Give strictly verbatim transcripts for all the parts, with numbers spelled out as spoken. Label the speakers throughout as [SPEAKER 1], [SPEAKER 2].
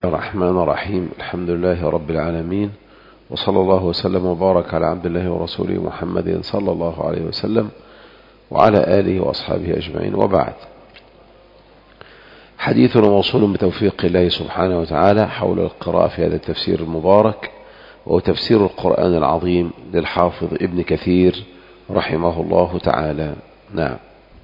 [SPEAKER 1] الرحمن الرحيم. الحمد لله رب العالمين، وصلى الله وسلم وبارك على عبد الله ورسوله محمد صلى الله عليه وسلم وعلى آله وأصحابه أجمعين، وبعد. حديثنا موصول بتوفيق الله سبحانه وتعالى حول القراءة في هذا التفسير المبارك، وهو تفسير القرآن العظيم للحافظ ابن كثير رحمه الله تعالى. نعم.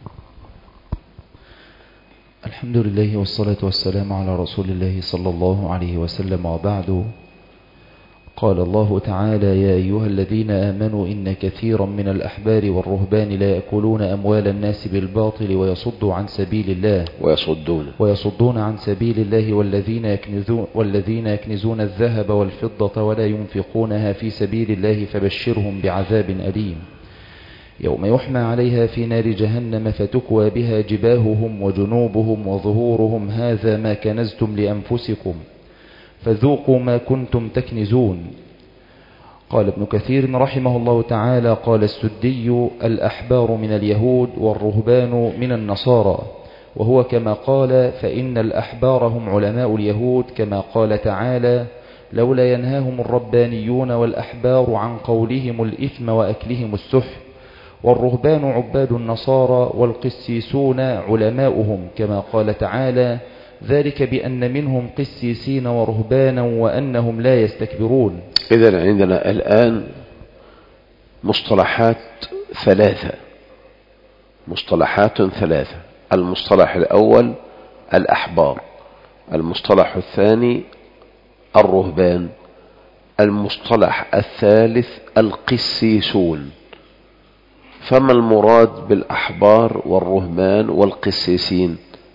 [SPEAKER 2] الحمد لله والصلاة والسلام على رسول الله صلى الله عليه وسلم، وبعد. قال الله تعالى: يا أيها الذين آمنوا إن كثيرا من الأحبار والرهبان لا يأكلون أموال الناس بالباطل ويصدوا عن سبيل الله
[SPEAKER 1] ويصدون
[SPEAKER 2] ويصدون عن سبيل الله والذين يكنزون, والذين يكنزون الذهب والفضة ولا ينفقونها في سبيل الله فبشرهم بعذاب أليم يوم يحمى عليها في نار جهنم فتكوى بها جباههم وجنوبهم وظهورهم هذا ما كنزتم لأنفسكم فذوقوا ما كنتم تكنزون. قال ابن كثير رحمه الله تعالى: قال السدي: الأحبار من اليهود والرهبان من النصارى، وهو كما قال: فإن الأحبار هم علماء اليهود، كما قال تعالى: لولا ينهاهم الربانيون والأحبار عن قولهم الإثم وأكلهم السحت. والرهبان عباد النصارى والقسيسون علماؤهم، كما قال تعالى: ذلك بأن منهم قسيسين ورهبانا وأنهم لا يستكبرون.
[SPEAKER 1] إذن عندنا الآن مصطلحات ثلاثة مصطلحات ثلاثة المصطلح الأول الأحبار، المصطلح الثاني الرهبان، المصطلح الثالث القسيسون. فما المراد بالأحبار والرهبان والقسيسين؟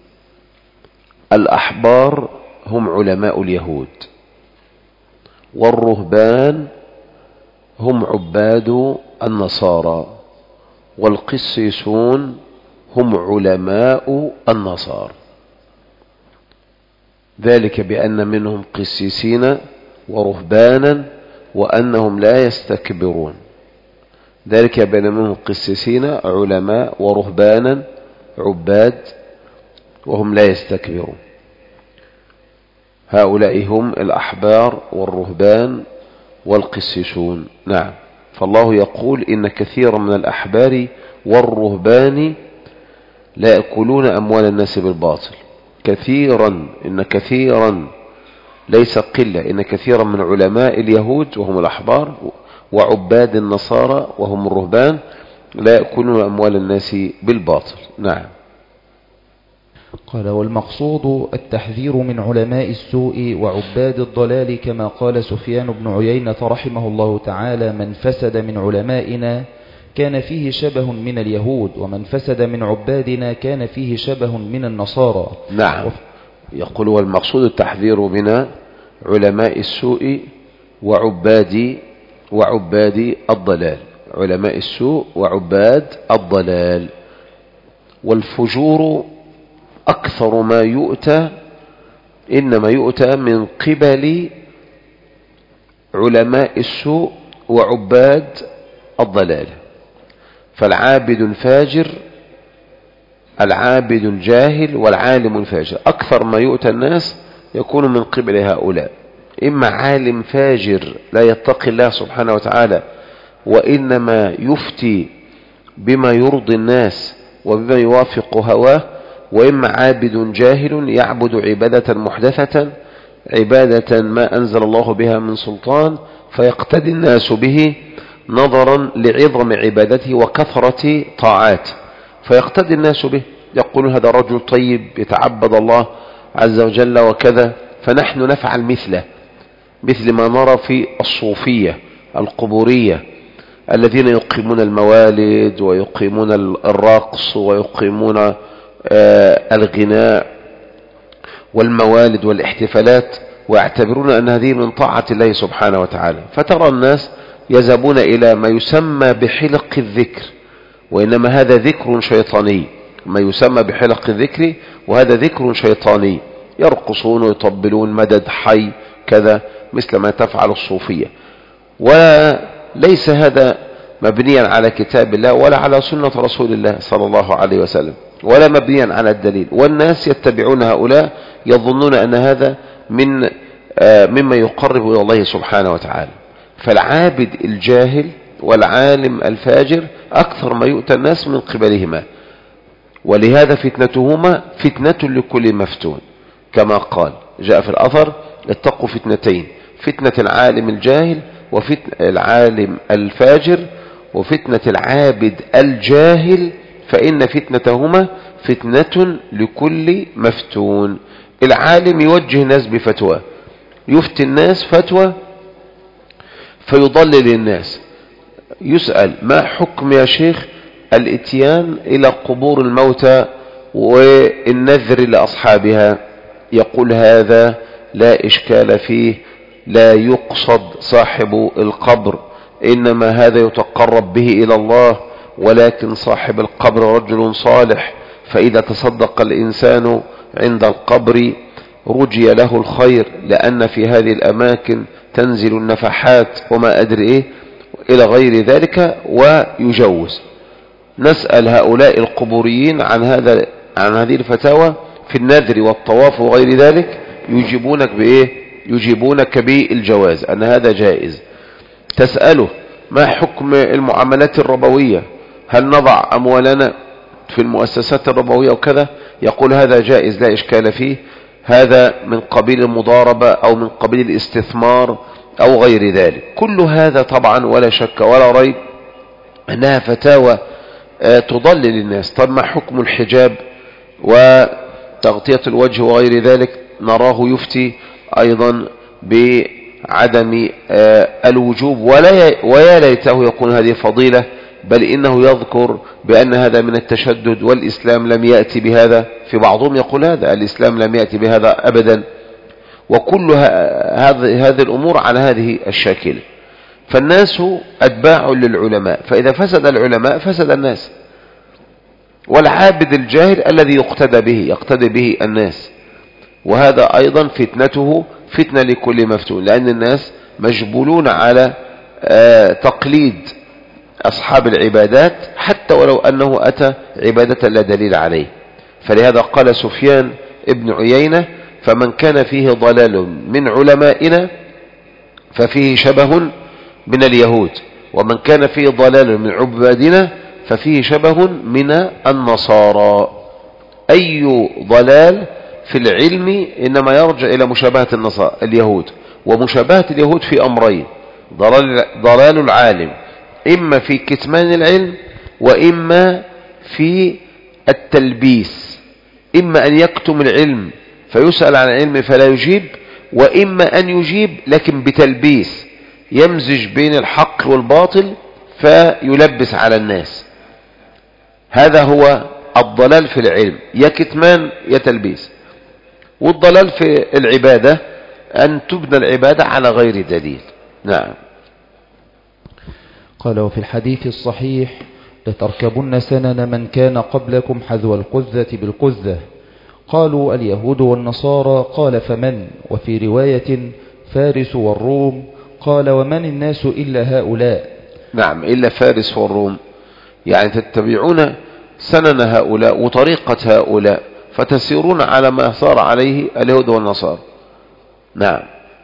[SPEAKER 1] الأحبار هم علماء اليهود، والرهبان هم عباد النصارى، والقسيسون هم علماء النصارى. ذلك بأن منهم قسيسين ورهبانا وأنهم لا يستكبرون. ذلك بأن منهم قسيسين علماء ورهبانا عباد وهم لا يستكبرون. هؤلاء هم الأحبار والرهبان والقسيسون. نعم. فالله يقول: إن كثيرا من الأحبار والرهبان لا يأكلون أموال الناس بالباطل. كثيرا، إن كثيرا ليس قلة، إن كثيرا من علماء اليهود وهم الأحبار وعباد النصارى وهم الرهبان لا يأكلون أموال الناس بالباطل. نعم.
[SPEAKER 2] قال: والمقصود التحذير من علماء السوء وعباد الضلال، كما قال سفيان بن عيينة رحمه الله تعالى: من فسد من علمائنا كان فيه شبه من اليهود، ومن فسد من عبادنا كان فيه شبه من النصارى.
[SPEAKER 1] نعم. يقول: والمقصود التحذير من علماء السوء وعباد وعباد الضلال، علماء السوء وعباد الضلال. والفجور أكثر ما يؤتى إنما يؤتى من قبل علماء السوء وعباد الضلال. فالعابد الفاجر، العابد الجاهل والعالم الفاجر، أكثر ما يؤتى الناس يكون من قبل هؤلاء. إما عالم فاجر لا يتقي الله سبحانه وتعالى وإنما يفتي بما يرضي الناس وبما يوافق هواه، وإما عابد جاهل يعبد عبادة محدثة، عبادة ما أنزل الله بها من سلطان، فيقتدي الناس به نظرا لعظم عبادته وكثرة طاعات، فيقتدي الناس به، يقول: هذا رجل طيب يتعبد الله عز وجل وكذا، فنحن نفعل مثله، مثل ما نرى في الصوفية القبورية الذين يقيمون الموالد ويقيمون الرقص ويقيمون الغناء والموالد والاحتفالات، ويعتبرون أن هذه من طاعة الله سبحانه وتعالى. فترى الناس يذهبون إلى ما يسمى بحلق الذكر، وإنما هذا ذكر شيطاني، ما يسمى بحلق الذكر وهذا ذكر شيطاني، يرقصون ويطبلون مدد حي كذا مثل ما تفعل الصوفية. وليس هذا مبنيا على كتاب الله ولا على سنة رسول الله صلى الله عليه وسلم، ولا مبنيا على الدليل. والناس يتبعون هؤلاء يظنون أن هذا من مما يقرب إلى الله سبحانه وتعالى. فالعابد الجاهل والعالم الفاجر أكثر ما يؤتى الناس من قبلهما، ولهذا فتنتهما فتنة لكل مفتون، كما قال جاء في الأثر: اتقوا فتنتين، فتنة العالم الجاهل وفتنة العالم الفاجر وفتنة العابد الجاهل، فإن فتنتهما فتنة لكل مفتون. العالم يوجه الناس بفتوى، يفتي الناس فتوى فيضلل الناس. يسأل: ما حكم يا شيخ الاتيان إلى قبور الموتى والنذر لأصحابها؟ يقول: هذا لا إشكال فيه، لا يقصد صاحب القبر، إنما هذا يتقرب به إلى الله، ولكن صاحب القبر رجل صالح، فإذا تصدق الإنسان عند القبر رجي له الخير، لأن في هذه الأماكن تنزل النفحات وما أدري إيه إلى غير ذلك، ويجوز. نسأل هؤلاء القبوريين عن هذا عن هذه الفتاوى في النذر والطواف وغير ذلك، يجيبونك بإيه؟ يجيبونك بالجواز، أن هذا جائز. تسأله: ما حكم المعاملات الربوية؟ هل نضع أموالنا في المؤسسات الربوية وكذا؟ يقول: هذا جائز لا إشكال فيه، هذا من قبيل المضاربة أو من قبيل الاستثمار أو غير ذلك. كل هذا طبعا ولا شك ولا ريب أنها فتاوى تضلل الناس. طب ما حكم الحجاب وتغطية الوجه وغير ذلك؟ نراه يفتي أيضا بعدم الوجوب، ولا ويا ليته يكون هذه فضيلة، بل إنه يذكر بأن هذا من التشدد والإسلام لم يأتي بهذا. في بعضهم يقول هذا الإسلام لم يأتي بهذا أبدا. وكل هذه هذه الأمور على هذه الشاكلة. فالناس أتباع للعلماء، فإذا فسد العلماء فسد الناس. والعابد الجاهل الذي يقتدى به يقتدى به الناس، وهذا أيضا فتنته فتنة لكل مفتون، لأن الناس مجبولون على تقليد أصحاب العبادات حتى ولو أنه أتى عبادة لا دليل عليه. فلهذا قال سفيان ابن عيينة: فمن كان فيه ضلال من علمائنا ففيه شبه من اليهود، ومن كان فيه ضلال من عبادنا ففيه شبه من النصارى. أي ضلال في العلم إنما يرجع إلى مشابهة النصارى اليهود، ومشابهة اليهود في أمرين: ضلال, ضلال العالم إما في كتمان العلم، وإما في التلبيس، إما أن يكتم العلم فيسأل عن العلم فلا يجيب، وإما أن يجيب لكن بتلبيس، يمزج بين الحق والباطل فيلبس على الناس. هذا هو الضلال في العلم، يا كتمان يا تلبيس. والضلال في العبادة أن تبنى العبادة على غير دليل. نعم.
[SPEAKER 2] قال: وفي الحديث الصحيح: لتركبن سنن من كان قبلكم حذو القذة بالقذة. قالوا: اليهود والنصارى. قال: فمن؟ وفي رواية: فارس والروم. قال: ومن الناس إلا هؤلاء؟
[SPEAKER 1] نعم، إلا فارس والروم، يعني تتبعون سنن هؤلاء وطريقة هؤلاء، فتسيرون على ما صار عليه اليهود والنصارى. نعم.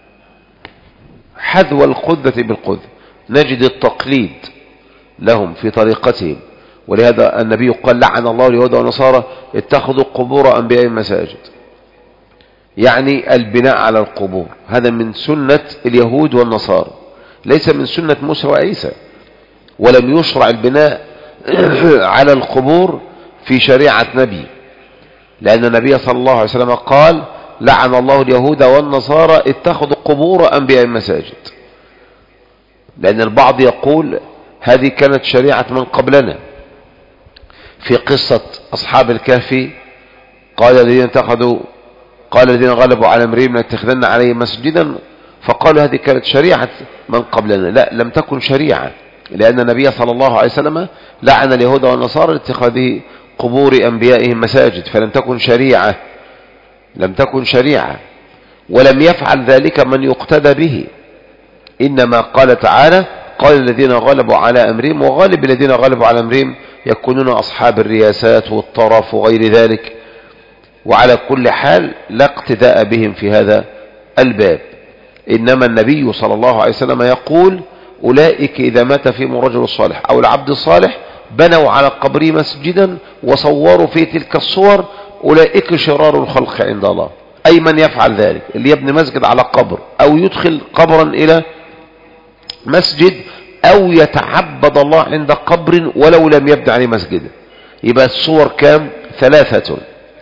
[SPEAKER 1] حذو القذة بالقذة، نجد التقليد لهم في طريقتهم، ولهذا النبي قال: لعن الله اليهود والنصارى اتخذوا قبور أنبياء مساجد، يعني البناء على القبور. هذا من سنة اليهود والنصارى، ليس من سنة موسى وعيسى. ولم يشرع البناء على القبور في شريعة نبي، لأن النبي صلى الله عليه وسلم قال: لعن الله اليهود والنصارى اتخذوا قبور أنبياء مساجد. لأن البعض يقول هذه كانت شريعة من قبلنا. في قصة أصحاب الكهف قال الذين اتخذوا قال الذين غلبوا على امرهم لنتخذن عليه مسجدا، فقالوا هذه كانت شريعة من قبلنا. لا، لم تكن شريعة، لأن النبي صلى الله عليه وسلم لعن اليهود والنصارى لاتخاذ قبور أنبيائهم مساجد، فلم تكن شريعة لم تكن شريعة ولم يفعل ذلك من يقتدى به. إنما قال تعالى: قال الذين غلبوا على أمرهم، وغالب الذين غلبوا على أمرهم يكونون أصحاب الرياسات والطرف وغير ذلك. وعلى كل حال لا اقتداء بهم في هذا الباب. إنما النبي صلى الله عليه وسلم يقول أولئك إذا مات فيهم الرجل الصالح أو العبد الصالح بنوا على قبره مسجدا وصوروا في تلك الصور أولئك شرار الخلق عند الله. أي من يفعل ذلك، اللي يبني مسجد على قبر أو يدخل قبرا إلى مسجد أو يتعبد الله عند قبر ولو لم يبني عليه مسجد. يبقى الصور كام؟ ثلاثة.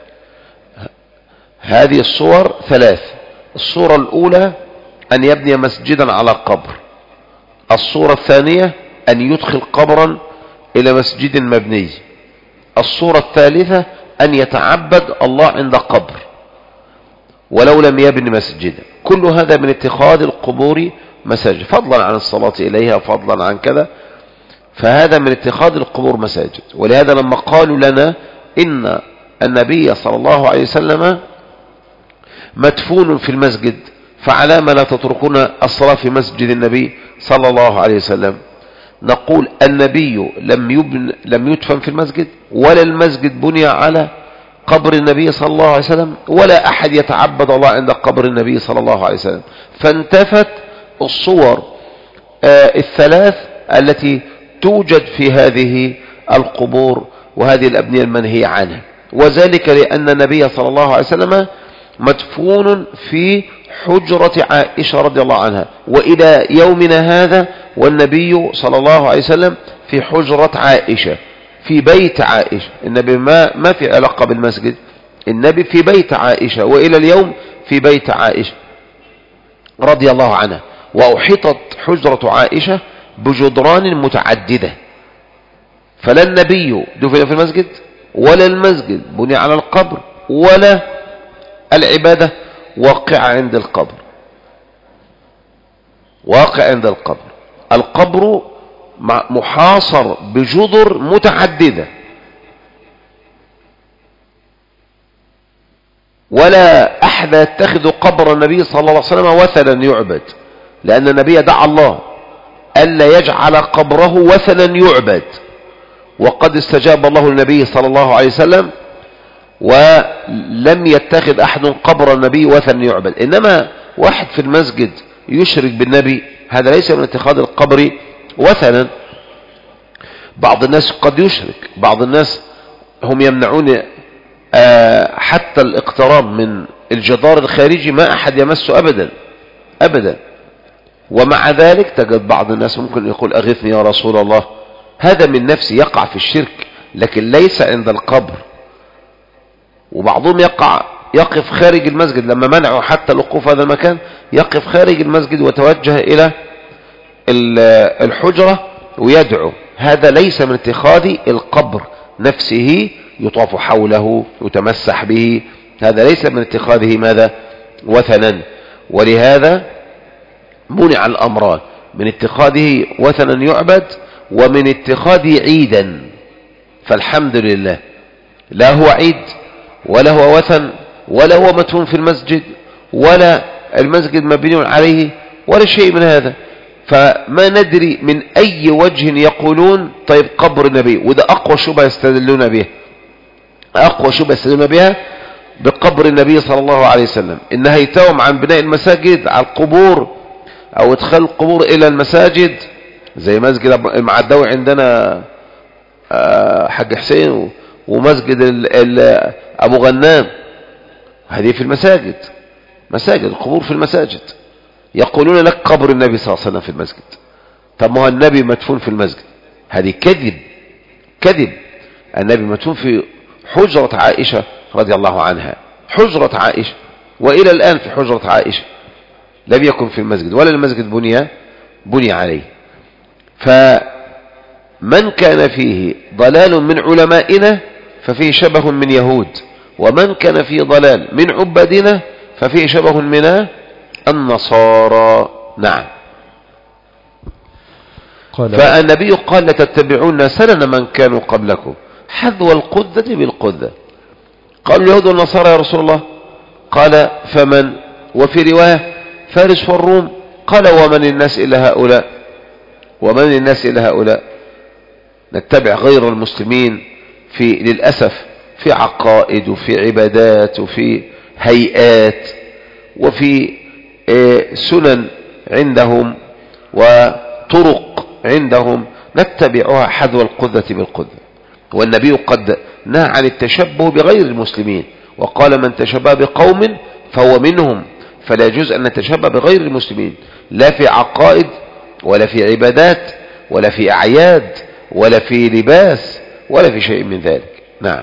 [SPEAKER 1] هذه الصور ثلاث. الصورة الأولى أن يبني مسجدا على قبر. الصورة الثانية أن يدخل قبرا إلى مسجد مبني. الصورة الثالثة أن يتعبد الله عند قبر ولو لم يبني مسجدا. كل هذا من اتخاذ القبور مساجد، فضلا عن الصلاة إليها، فضلا عن كذا، فهذا من اتخاذ القبور مساجد. ولهذا لما قالوا لنا إن النبي صلى الله عليه وسلم مدفون في المسجد فعلى ما لا تتركون الصلاة في مسجد النبي صلى الله عليه وسلم، نقول النبي لم يبن لم يدفن في المسجد، ولا المسجد بني على قبر النبي صلى الله عليه وسلم، ولا أحد يتعبد الله عند قبر النبي صلى الله عليه وسلم. فانتفت الصور آه الثلاث التي توجد في هذه القبور وهذه الأبنية المنهية عنها، وذلك لأن النبي صلى الله عليه وسلم مدفون في حجرة عائشة رضي الله عنها، وإلى يومنا هذا والنبي صلى الله عليه وسلم في حجرة عائشة، في بيت عائشة. النبي ما ما في علاقة بالمسجد، النبي في بيت عائشة، وإلى اليوم في بيت عائشة رضي الله عنها. وأحيطت حجرة عائشة بجدران متعددة، فلا النبي دفن في المسجد، ولا المسجد بني على القبر، ولا العبادة واقع عند القبر. واقع عند القبر، القبر محاصر بجدر متعددة، ولا أحد يتخذ قبر النبي صلى الله عليه وسلم وثنا يعبد، لأن النبي دعا الله ألا يجعل قبره وثنا يعبد، وقد استجاب الله للنبي صلى الله عليه وسلم ولم يتخذ أحد قبر النبي وثنا يعبد. إنما واحد في المسجد يشرك بالنبي، هذا ليس من اتخاذ القبر وثنا. بعض الناس قد يشرك، بعض الناس هم يمنعون حتى الاقتراب من الجدار الخارجي، ما أحد يمسه أبدا أبدا، ومع ذلك تجد بعض الناس ممكن يقول أغثني يا رسول الله. هذا من نفسه يقع في الشرك، لكن ليس عند القبر. وبعضهم يقع يقف خارج المسجد، لما منعوا حتى الوقوف هذا المكان يقف خارج المسجد وتوجه إلى الحجرة ويدعو. هذا ليس من اتخاذ القبر نفسه يطاف حوله يتمسح به، هذا ليس من اتخاذه ماذا؟ وثنا. ولهذا منع الأمران، من اتخاذه وثنا يعبد ومن اتخاذه عيدا. فالحمد لله لا هو عيد ولا هو وثن ولا هو مدفون في المسجد ولا المسجد مبني عليه ولا شيء من هذا. فما ندري من أي وجه يقولون طيب قبر النبي، وده أقوى شبهة يستدلون بها، أقوى شبهة يستدلون بها بقبر النبي صلى الله عليه وسلم، إن هيتهم عن بناء المساجد على القبور أو إدخال القبور إلى المساجد، زي مسجد المعداوي عندنا حاج حسين، ومسجد ال ال أبو غنام، هذه في المساجد، مساجد القبور في المساجد. يقولون لك قبر النبي صلى الله عليه وسلم في المسجد. طب ما هو النبي مدفون في المسجد، هذه كذب كذب. النبي مدفون في حجرة عائشة رضي الله عنها، حجرة عائشة، وإلى الآن في حجرة عائشة، لم يكن في المسجد ولا المسجد بني بني عليه. فمن كان فيه ضلال من علمائنا ففيه شبه من يهود، ومن كان فيه ضلال من عبادنا ففيه شبه من النصارى. نعم. فالنبي قال لتتبعون سنن من كانوا قبلكم حذو القذة بالقذة. قالوا اليهود والنصارى يا رسول الله، قال فمن؟ وفي رواية فارس والروم، قال ومن الناس إلا هؤلاء، ومن الناس إلا هؤلاء. نتبع غير المسلمين في للأسف في عقائد وفي عبادات وفي هيئات وفي سنن عندهم وطرق عندهم نتبعها حذو القذة بالقذة. والنبي قد نهى عن التشبه بغير المسلمين وقال من تشبه بقوم فهو منهم، فلا يجوز أن نتشبه بغير المسلمين لا في عقائد ولا في عبادات ولا في أعياد ولا في لباس ولا في شيء من ذلك. نعم.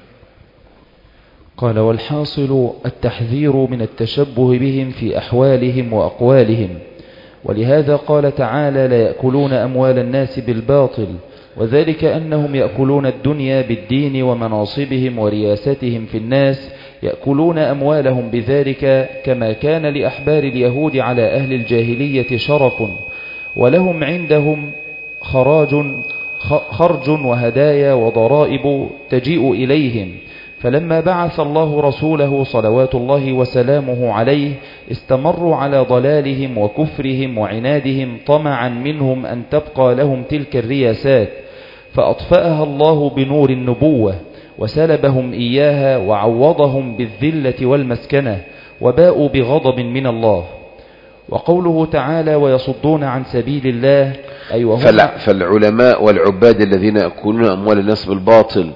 [SPEAKER 2] قال والحاصل التحذير من التشبه بهم في أحوالهم وأقوالهم، ولهذا قال تعالى لا يأكلون أموال الناس بالباطل، وذلك أنهم يأكلون الدنيا بالدين ومناصبهم ورياستهم في الناس، يأكلون أموالهم بذلك كما كان لأحبار اليهود على أهل الجاهلية شرف، ولهم عندهم خراج خرج وهدايا وضرائب تجيء إليهم، فلما بعث الله رسوله صلوات الله وسلامه عليه استمروا على ضلالهم وكفرهم وعنادهم طمعا منهم أن تبقى لهم تلك الرياسات، فأطفأها الله بنور النبوة وسلبهم إياها وعوضهم بالذلة والمسكنة وباءوا بغضب من الله. وقوله تعالى ويصدون عن سبيل الله أي وهم
[SPEAKER 1] فالعلماء والعباد الذين يأكلون أموال الناس بالباطل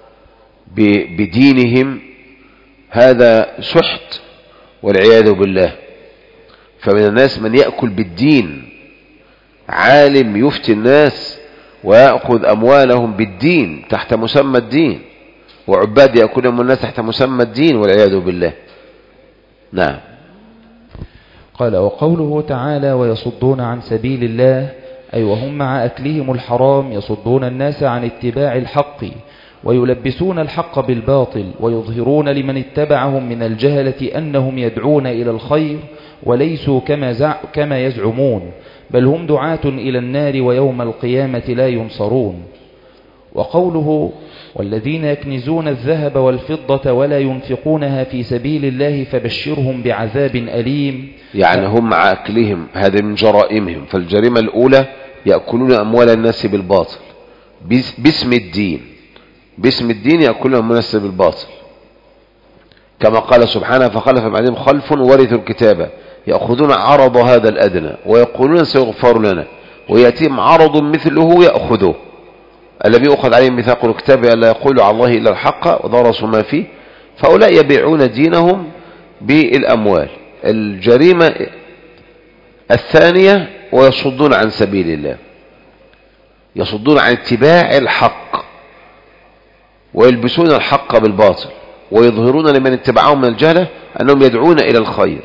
[SPEAKER 1] بدينهم هذا سحت والعياذ بالله. فمن الناس من يأكل بالدين، عالم يفتي الناس ويأخذ أموالهم بالدين تحت مسمى الدين، وعباد يأكلون أموال الناس تحت مسمى الدين والعياذ بالله. نعم.
[SPEAKER 2] قال وقوله تعالى ويصدون عن سبيل الله أي وهم مع أكلهم الحرام يصدون الناس عن اتباع الحق ويلبسون الحق بالباطل، ويظهرون لمن اتبعهم من الجهلة أنهم يدعون إلى الخير وليسوا كما, زع كما يزعمون، بل هم دعاة إلى النار ويوم القيامة لا ينصرون. وقوله والذين يكنزون الذهب والفضة ولا ينفقونها في سبيل الله فبشرهم بعذاب أليم،
[SPEAKER 1] يعني هم مع أكلهم هذا من جرائمهم. فالجريمة الأولى يأكلون أموال الناس بالباطل باسم الدين، باسم الدين يأكلون أموال الناس بالباطل، كما قال سبحانه فخلف بعدهم خلف ورثوا الكتاب يأخذون عرض هذا الأدنى ويقولون سيغفر لنا ويأتيهم عرض مثله يأخذه الذي يؤخذ عليهم ميثاق الكتاب ألا يقولوا على الله إلا الحق ودرسوا ما فيه، فأولاء يبيعون دينهم بالأموال. الجريمة الثانية ويصدون عن سبيل الله، يصدون عن اتباع الحق ويلبسون الحق بالباطل ويظهرون لمن اتبعهم من الجهلة أنهم يدعون إلى الخير.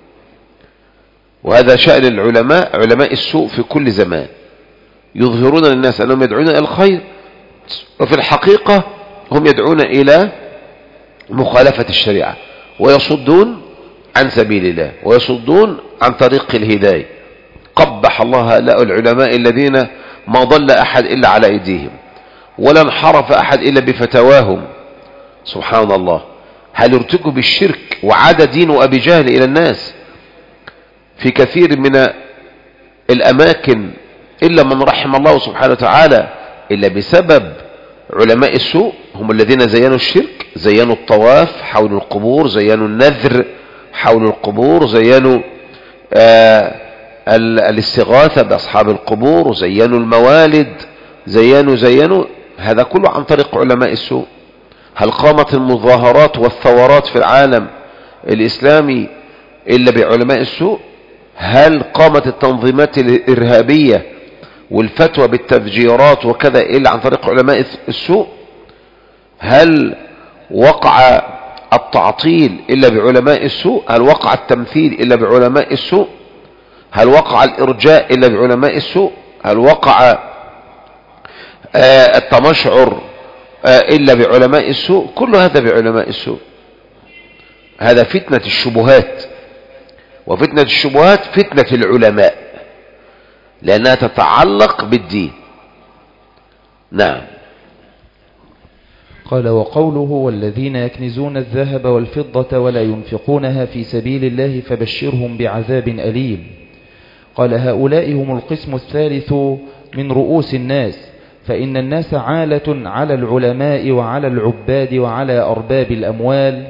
[SPEAKER 1] وهذا شأن العلماء، علماء السوء في كل زمان، يظهرون للناس أنهم يدعون إلى الخير وفي الحقيقة هم يدعون إلى مخالفة الشريعة ويصدون عن سبيل الله ويصدون عن طريق الهداية. قبح الله هؤلاء العلماء الذين ما ضل أحد إلا على أيديهم ولا انحرف أحد إلا بفتواهم. سبحان الله. هل ارتكوا بالشرك وعاد دين أبي جهل إلى الناس في كثير من الأماكن إلا من رحم الله سبحانه وتعالى، إلا بسبب علماء السوء هم الذين زينوا الشرك، زينوا الطواف حول القبور، زينوا النذر حول القبور، زينوا آه الاستغاثة بأصحاب القبور، زينوا الموالد، زينوا زينوا هذا كله عن طريق علماء السوء. هل قامت المظاهرات والثورات في العالم الإسلامي إلا بعلماء السوء؟ هل قامت التنظيمات الإرهابية والفتوى بالتفجيرات وكذا إلا عن طريق علماء السوء؟ هل وقع التعطيل إلا بعلماء السوء؟ هل وقع التمثيل إلا بعلماء السوء؟ هل وقع الإرجاء إلا بعلماء السوء؟ هل وقع آه التمشعر آه إلا بعلماء السوء؟ كل هذا بعلماء السوء. هذا فتنة الشبهات، وفتنة الشبهات فتنة العلماء لأنها تتعلق بالدين. نعم.
[SPEAKER 2] قال وقوله والذين يكنزون الذهب والفضة ولا ينفقونها في سبيل الله فبشرهم بعذاب أليم. قال هؤلاء هم القسم الثالث من رؤوس الناس، فإن الناس عالة على العلماء وعلى العباد وعلى أرباب الأموال،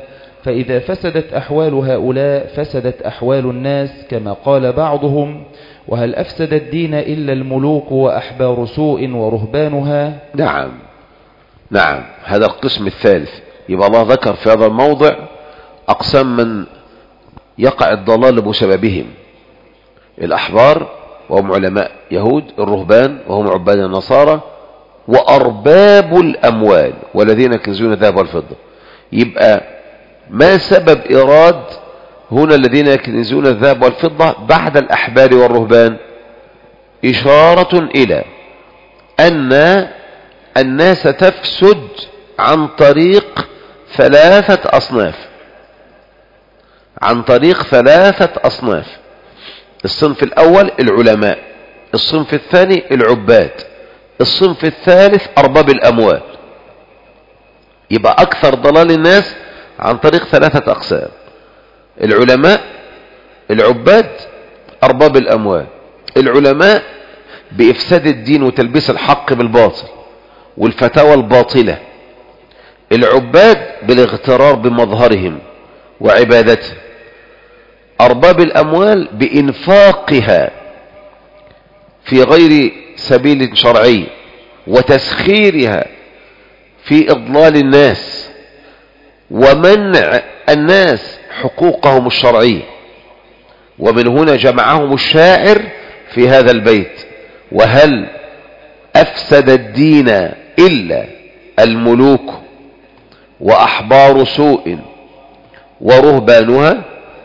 [SPEAKER 2] فإذا فسدت أحوال هؤلاء فسدت أحوال الناس، كما قال بعضهم: وهل أفسد الدين إلا الملوك وأحبار سوء ورهبانها.
[SPEAKER 1] نعم نعم، هذا القسم الثالث. يبقى الله ذكر في هذا الموضع أقسام من يقع الضلال بسببهم: الأحبار وهم علماء يهود، الرهبان وهم عباد النصارى، وأرباب الأموال والذين يكنزون الذهب والفضة. يبقى ما سبب إيراد هنا الذين يكنزون الذهب والفضة بعد الأحبار والرهبان؟ إشارة إلى أن الناس تفسد عن طريق ثلاثة أصناف عن طريق ثلاثة أصناف. الصنف الأول العلماء، الصنف الثاني العباد، الصنف الثالث أرباب الأموال. يبقى أكثر ضلال الناس عن طريق ثلاثة أقسام: العلماء، العباد، أرباب الأموال. العلماء بإفساد الدين وتلبيس الحق بالباطل والفتاوى الباطلة. العباد بالاغترار بمظهرهم وعبادتهم. أرباب الأموال بإنفاقها في غير سبيل شرعي وتسخيرها في إضلال الناس ومنع الناس حقوقهم الشرعية. ومن هنا جمعهم الشاعر في هذا البيت: وهل أفسد الدين إلا الملوك وأحبار سوء ورهبانها.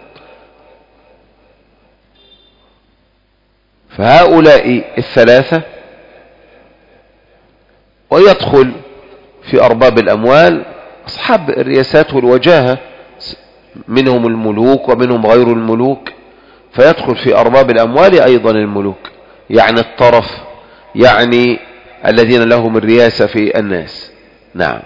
[SPEAKER 1] فهؤلاء الثلاثة، ويدخل في أرباب الأموال أصحاب الرياسات والوجاهة، منهم الملوك ومنهم غير الملوك، فيدخل في أرباب الأموال أيضا الملوك، يعني الطرف، يعني الذين لهم الرياسة في الناس. نعم.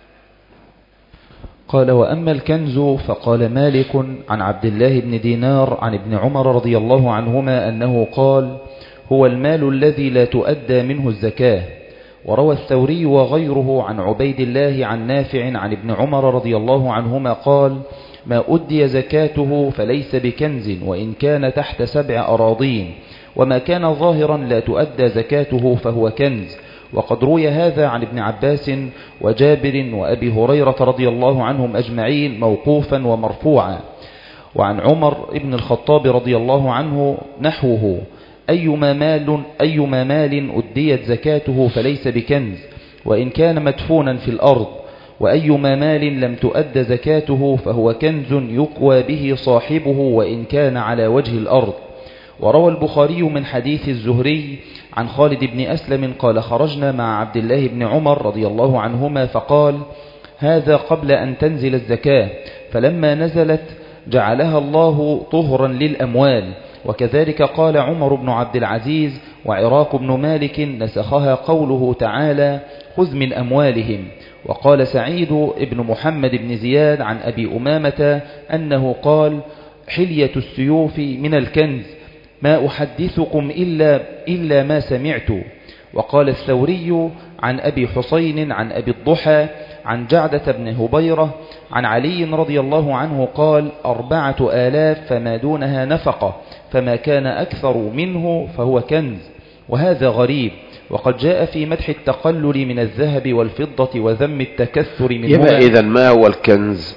[SPEAKER 2] قال: وأما الكنز فقال مالك عن عبد الله بن دينار عن ابن عمر رضي الله عنهما أنه قال: هو المال الذي لا تؤدى منه الزكاة. وروى الثوري وغيره عن عبيد الله عن نافع عن ابن عمر رضي الله عنهما قال: ما أدي زكاته فليس بكنز وإن كان تحت سبع أراضين، وما كان ظاهرا لا تؤدى زكاته فهو كنز. وقد روي هذا عن ابن عباس وجابر وأبي هريرة رضي الله عنهم أجمعين موقوفا ومرفوعا. وعن عمر ابن الخطاب رضي الله عنه نحوه: أيما مال, أيما مال أديت زكاته فليس بكنز وإن كان مدفونا في الأرض، وأيما مال لم تؤد زكاته فهو كنز يقوى به صاحبه وإن كان على وجه الأرض. وروى البخاري من حديث الزهري عن خالد بن أسلم قال: خرجنا مع عبد الله بن عمر رضي الله عنهما فقال: هذا قبل أن تنزل الزكاة، فلما نزلت جعلها الله طهرا للأموال. وكذلك قال عمر بن عبد العزيز وعراق بن مالك نسخها قوله تعالى: خذ من أموالهم. وقال سعيد بن محمد بن زياد عن أبي أمامة أنه قال: حلية السيوف من الكنز، ما أحدثكم إلا, إلا ما سمعت. وقال الثوري عن أبي حسين عن أبي الضحى عن جعدة بن هبيرة عن علي رضي الله عنه قال: أربعة آلاف فما دونها نفقة، فما كان أكثر منه فهو كنز. وهذا غريب، وقد جاء في مدح التقلل من الذهب والفضة وذم التكثر منهما.
[SPEAKER 1] إذن ما هو الكنز؟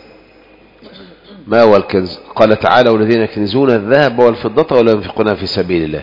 [SPEAKER 1] ما هو الكنز؟ قال تعالى: والذين يكنزون الذهب والفضة ولا ينفقونها في سبيل الله.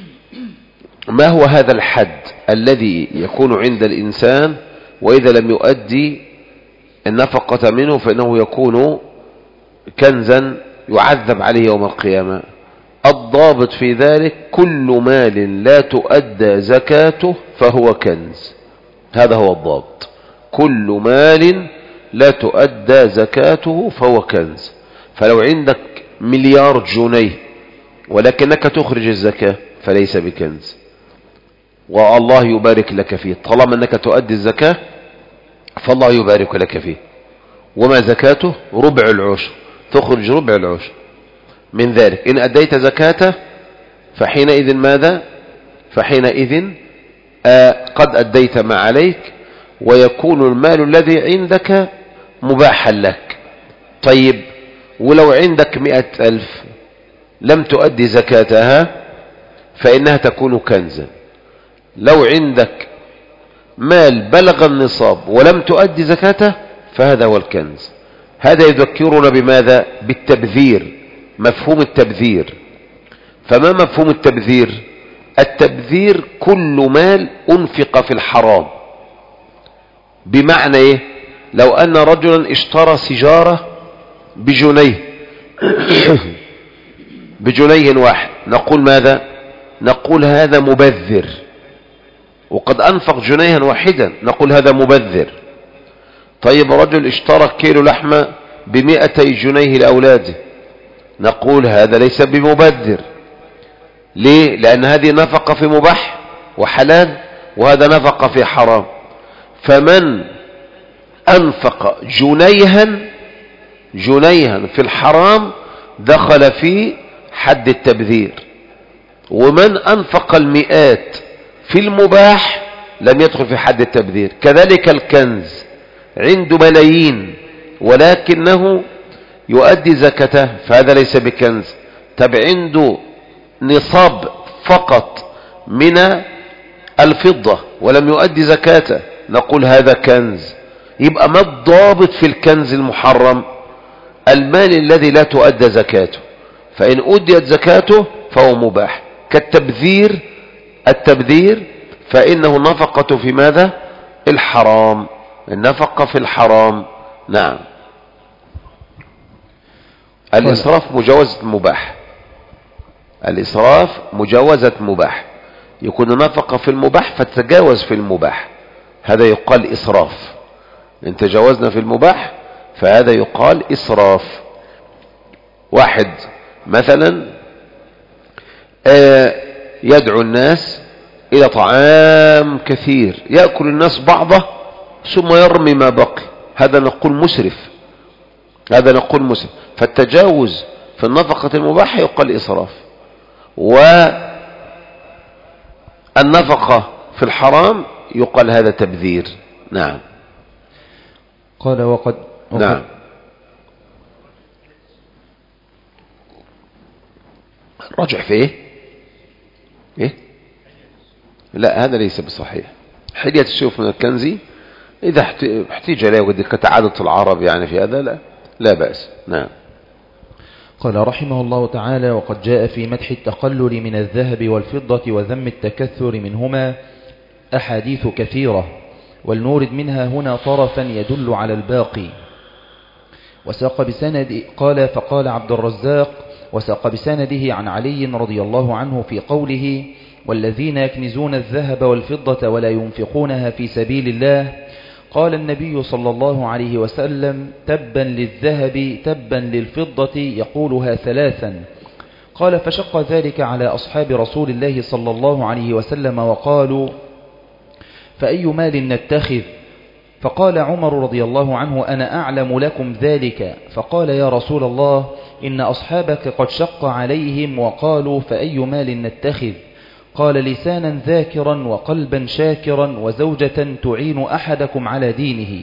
[SPEAKER 1] ما هو هذا الحد الذي يكون عند الإنسان وإذا لم يؤدي النفقة منه فإنه يكون كنزا يعذب عليه يوم القيامة؟ الضابط في ذلك: كل مال لا تؤدى زكاته فهو كنز. هذا هو الضابط: كل مال لا تؤدى زكاته فهو كنز. فلو عندك مليار جنيه ولكنك تخرج الزكاة فليس بكنز، والله يبارك لك فيه. طالما أنك تؤدي الزكاة فالله يبارك لك فيه. وما زكاته؟ ربع العشر، تخرج ربع العشر من ذلك. إن أديت زكاته فحينئذ ماذا؟ فحينئذ آه قد أديت ما عليك، ويكون المال الذي عندك مباحا لك طيب ولو عندك مئة ألف لم تؤدي زكاتها فإنها تكون كنزا. لو عندك مال بلغ النصاب ولم تؤدي زكاته فهذا هو الكنز. هذا يذكرنا بماذا؟ بالتبذير، مفهوم التبذير. فما مفهوم التبذير؟ التبذير كل مال أنفق في الحرام. بمعنى إيه؟ لو أن رجلا اشترى سجارة بجنيه بجنيه واحد، نقول ماذا؟ نقول هذا مبذر. وقد أنفق جنيها واحدا، نقول هذا مبذر. طيب رجل اشترى كيلو لحمة بمئتي جنيه لأولاده، نقول هذا ليس بمبذر. ليه؟ لأن هذه نفقة في مباح وحلال، وهذا نفقة في حرام. فمن أنفق جنيها جنيها في الحرام دخل في حد التبذير، ومن أنفق المئات في المباح لم يدخل في حد التبذير. كذلك الكنز، عنده ملايين ولكنه يؤدي زكاته فهذا ليس بكنز. طب عنده نصاب فقط من الفضة ولم يؤدي زكاته، نقول هذا كنز. يبقى ما الضابط في الكنز المحرم؟ المال الذي لا تؤدى زكاته، فإن أديت زكاته فهو مباح. كالتبذير، التبذير فإنه نفقة في ماذا؟ الحرام، النفقة في الحرام. نعم. الإسراف مجاوزة مباح، الإسراف مجاوزة مباح، يكون نفقة في المباح فتتجاوز في المباح، هذا يقال إسراف. إن تجاوزنا في المباح فهذا يقال إسراف. واحد مثلا يدعو الناس إلى طعام كثير، يأكل الناس بعضه ثم يرمي ما بقي، هذا نقول مسرف، هذا نقول مسرف. فالتجاوز في النفقة المباحة يقال إسراف، والنفقة في الحرام يقال هذا تبذير. نعم.
[SPEAKER 2] قال وقد, وقد
[SPEAKER 1] نعم. رجع في ايه ايه لا هذا ليس بصحيح. حلية السيوف من الكنزي اذا احتيج اليه ودي كعادة العرب يعني في هذا لا لا بأس. نعم.
[SPEAKER 2] قال رحمه الله تعالى: وقد جاء في مدح التقلل من الذهب والفضة وذم التكثر منهما أحاديث كثيرة، ولنورد منها هنا طرفا يدل على الباقي. وساق بسند قال فقال عبد الرزاق: وساق بسنده عن علي رضي الله عنه في قوله: والذين يكنزون الذهب والفضة ولا ينفقونها في سبيل الله، قال النبي صلى الله عليه وسلم: تبا للذهب تبا للفضة، يقولها ثلاثا. قال فشق ذلك على أصحاب رسول الله صلى الله عليه وسلم وقالوا: فأي مال نتخذ؟ فقال عمر رضي الله عنه: أنا أعلم لكم ذلك. فقال: يا رسول الله، إن أصحابك قد شق عليهم وقالوا: فأي مال نتخذ؟ قال: لسانا ذاكرا وقلبا شاكرا وزوجة تعين أحدكم على دينه.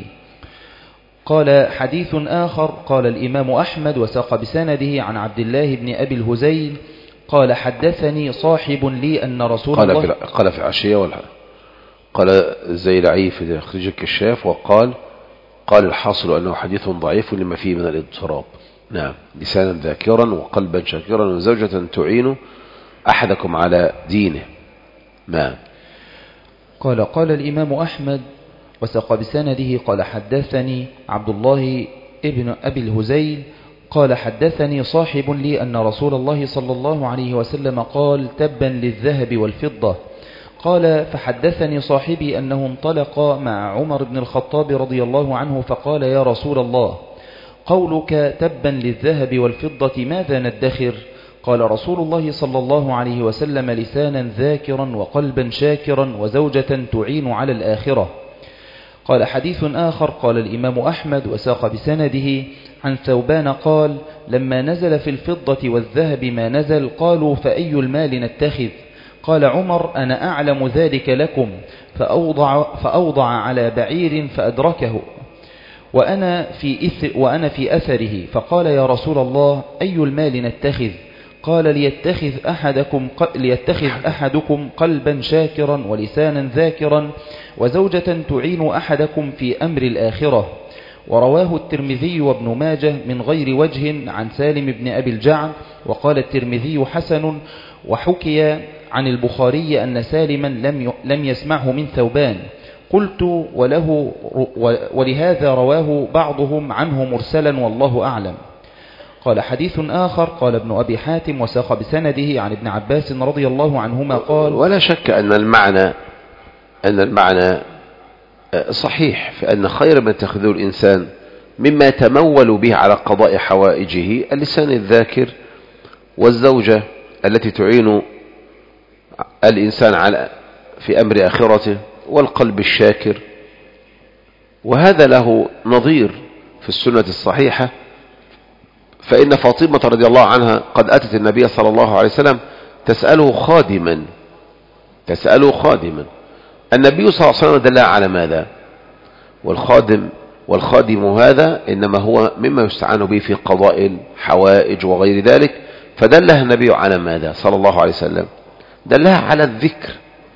[SPEAKER 2] قال حديث آخر قال الإمام أحمد وساق بسنده عن عبد الله بن أبي الهزيل قال: حدثني صاحب لي أن رسول
[SPEAKER 1] قال
[SPEAKER 2] الله
[SPEAKER 1] في قال في عشية ولا قال الزيلعي في تخريج الكشاف، وقال قال الحاصل أنه حديث ضعيف لما فيه من الاضطراب. نعم. لسانا ذاكرا وقلبا شاكرا وزوجة تعين أحدكم على دينه. نعم.
[SPEAKER 2] قال قال الإمام أحمد وساق بسنده قال: حدثني عبد الله ابن أبي الهزيل قال: حدثني صاحب لي أن رسول الله صلى الله عليه وسلم قال: تبا للذهب والفضة. قال فحدثني صاحبي أنه انطلق مع عمر بن الخطاب رضي الله عنه فقال: يا رسول الله، قولك تبا للذهب والفضة ماذا ندخر؟ قال رسول الله صلى الله عليه وسلم: لسانا ذاكرا وقلبا شاكرا وزوجة تعين على الآخرة. قال حديث آخر قال الإمام أحمد وساق بسنده عن ثوبان قال: لما نزل في الفضة والذهب ما نزل، قالوا: فأي المال نتخذ؟ قال عمر: أنا أعلم ذلك لكم. فأوضع, فأوضع على بعير فأدركه، وأنا في, إثر وأنا في أثره، فقال يا رسول الله أي المال نتخذ؟ قال ليتخذ أحدكم, ليتخذ أحدكم قلبا شاكرا ولسانا ذاكرا وزوجة تعين أحدكم في أمر الآخرة. ورواه الترمذي وابن ماجه من غير وجه عن سالم بن أبي الجعد، وقال الترمذي حسن. وحكي عن البخاري أن سالما لم لم يسمعه من ثوبان. قلت وله ولهذا رواه بعضهم عنه مرسلا والله أعلم. قال حديث آخر قال ابن أبي حاتم وساق بسنده عن ابن عباس رضي الله عنهما قال:
[SPEAKER 1] ولا شك أن المعنى أن المعنى صحيح، فأن خير ما يتخذه الإنسان مما يتمول به على قضاء حوائجه اللسان الذاكر، والزوجة التي تعين الإنسان على في أمر آخرته، والقلب الشاكر. وهذا له نظير في السنة الصحيحة، فإن فاطمة رضي الله عنها قد أتت النبي صلى الله عليه وسلم تسأله خادما تسأله خادما النبي صلى الله عليه وسلم دلها على ماذا؟ والخادم والخادم هذا إنما هو مما يستعان به في قضاء الحوائج وغير ذلك، فدلها النبي على ماذا صلى الله عليه وسلم؟ دلها على الذكر،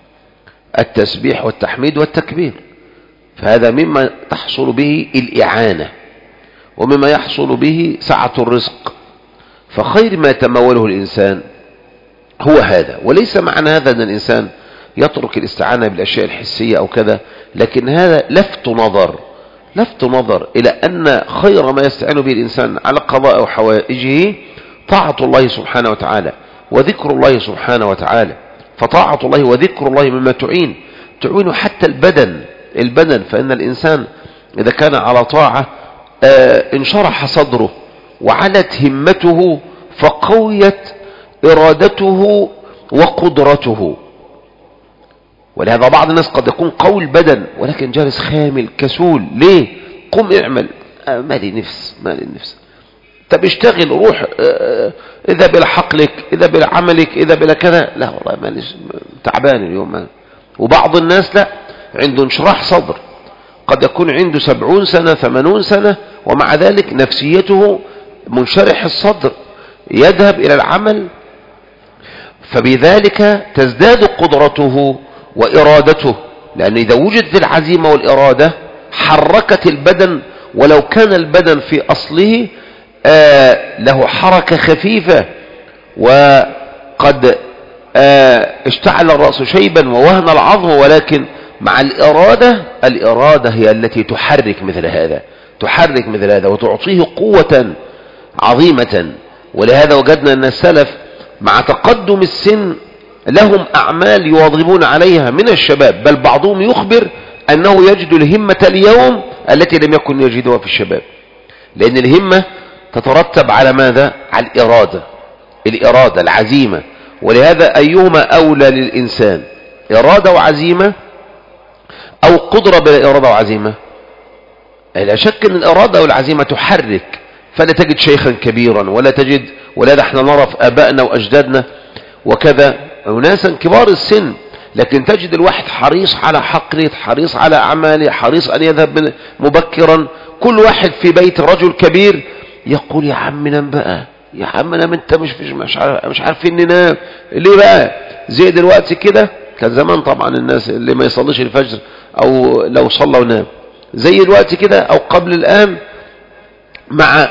[SPEAKER 1] التسبيح والتحميد والتكبير، فهذا مما تحصل به الإعانة ومما يحصل به سعة الرزق. فخير ما يتموله الإنسان هو هذا، وليس معنى هذا أن الإنسان يترك الاستعانة بالأشياء الحسية أو كذا، لكن هذا لفت نظر لفت نظر إلى أن خير ما يستعين به الإنسان على قضاء حوائجه طاعة الله سبحانه وتعالى وذكر الله سبحانه وتعالى. فطاعة الله وذكر الله مما تعين تعين حتى البدن البدن فإن الإنسان إذا كان على طاعة آه انشرح صدره وعلت همته فقويت إرادته وقدرته. ولهذا بعض الناس قد يكون قوي البدن ولكن جالس خامل كسول. ليه؟ قم اعمل. آه مالي نفس مالي نفس طب اشتغل، روح، آه اذا بلا حقلك، اذا بلا عملك، اذا بلا كذا. لا والله مالي تعبان اليوم ما. وبعض الناس لا، عنده انشراح صدر، قد يكون عنده سبعون سنة ثمانون سنة ومع ذلك نفسيته منشرح الصدر، يذهب إلى العمل، فبذلك تزداد قدرته وإرادته، لأن إذا وجدت العزيمة والإرادة حركت البدن، ولو كان البدن في أصله آه له حركة خفيفة وقد آه اشتعل الرأس شيبا ووهن العظم، ولكن مع الإرادة الإرادة هي التي تحرك مثل هذا تحرك مثل هذا وتعطيه قوة عظيمة. ولهذا وجدنا أن السلف مع تقدم السن لهم أعمال يواظبون عليها من الشباب، بل بعضهم يخبر أنه يجد الهمة اليوم التي لم يكن يجدها في الشباب، لأن الهمة تترتب على ماذا؟ على الإرادة الإرادة العزيمة. ولهذا أيهما أولى للإنسان، إرادة وعزيمة أو قدرة بلا إرادة وعزيمة؟ لا شك أن الإرادة والعزيمة تحرك، فلا تجد شيخا كبيرا ولا تجد، ولا نحن نرى في آبائنا وأجدادنا وكذا أناسا كبار السن، لكن تجد الواحد حريص على حقله، حريص على أعماله، حريص أن يذهب مبكرا. كل واحد في بيت رجل كبير يقول يا عم نام بقى، يا عم نام انت، مش مش عارف مش عارفين ننام ليه بقى؟ زي دلوقتي كده، كان زمان طبعا الناس اللي ما يصليش الفجر او لو صلى ونام، زي دلوقتي كده او قبل الان مع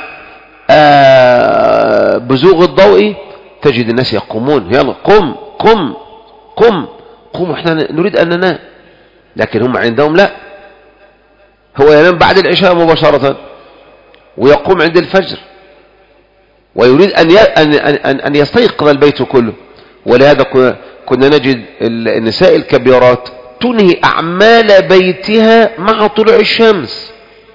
[SPEAKER 1] آه بزوغ الضوء تجد الناس يقومون، يلا قم قم قم قم، احنا نريد ان ننام، لكن هم عندهم لا، هو ينام بعد العشاء مباشرة ويقوم عند الفجر ويريد أن أن أن يستيقظ البيت كله. ولهذا كنا نجد النساء الكبيرات تنهي أعمال بيتها مع طلوع الشمس.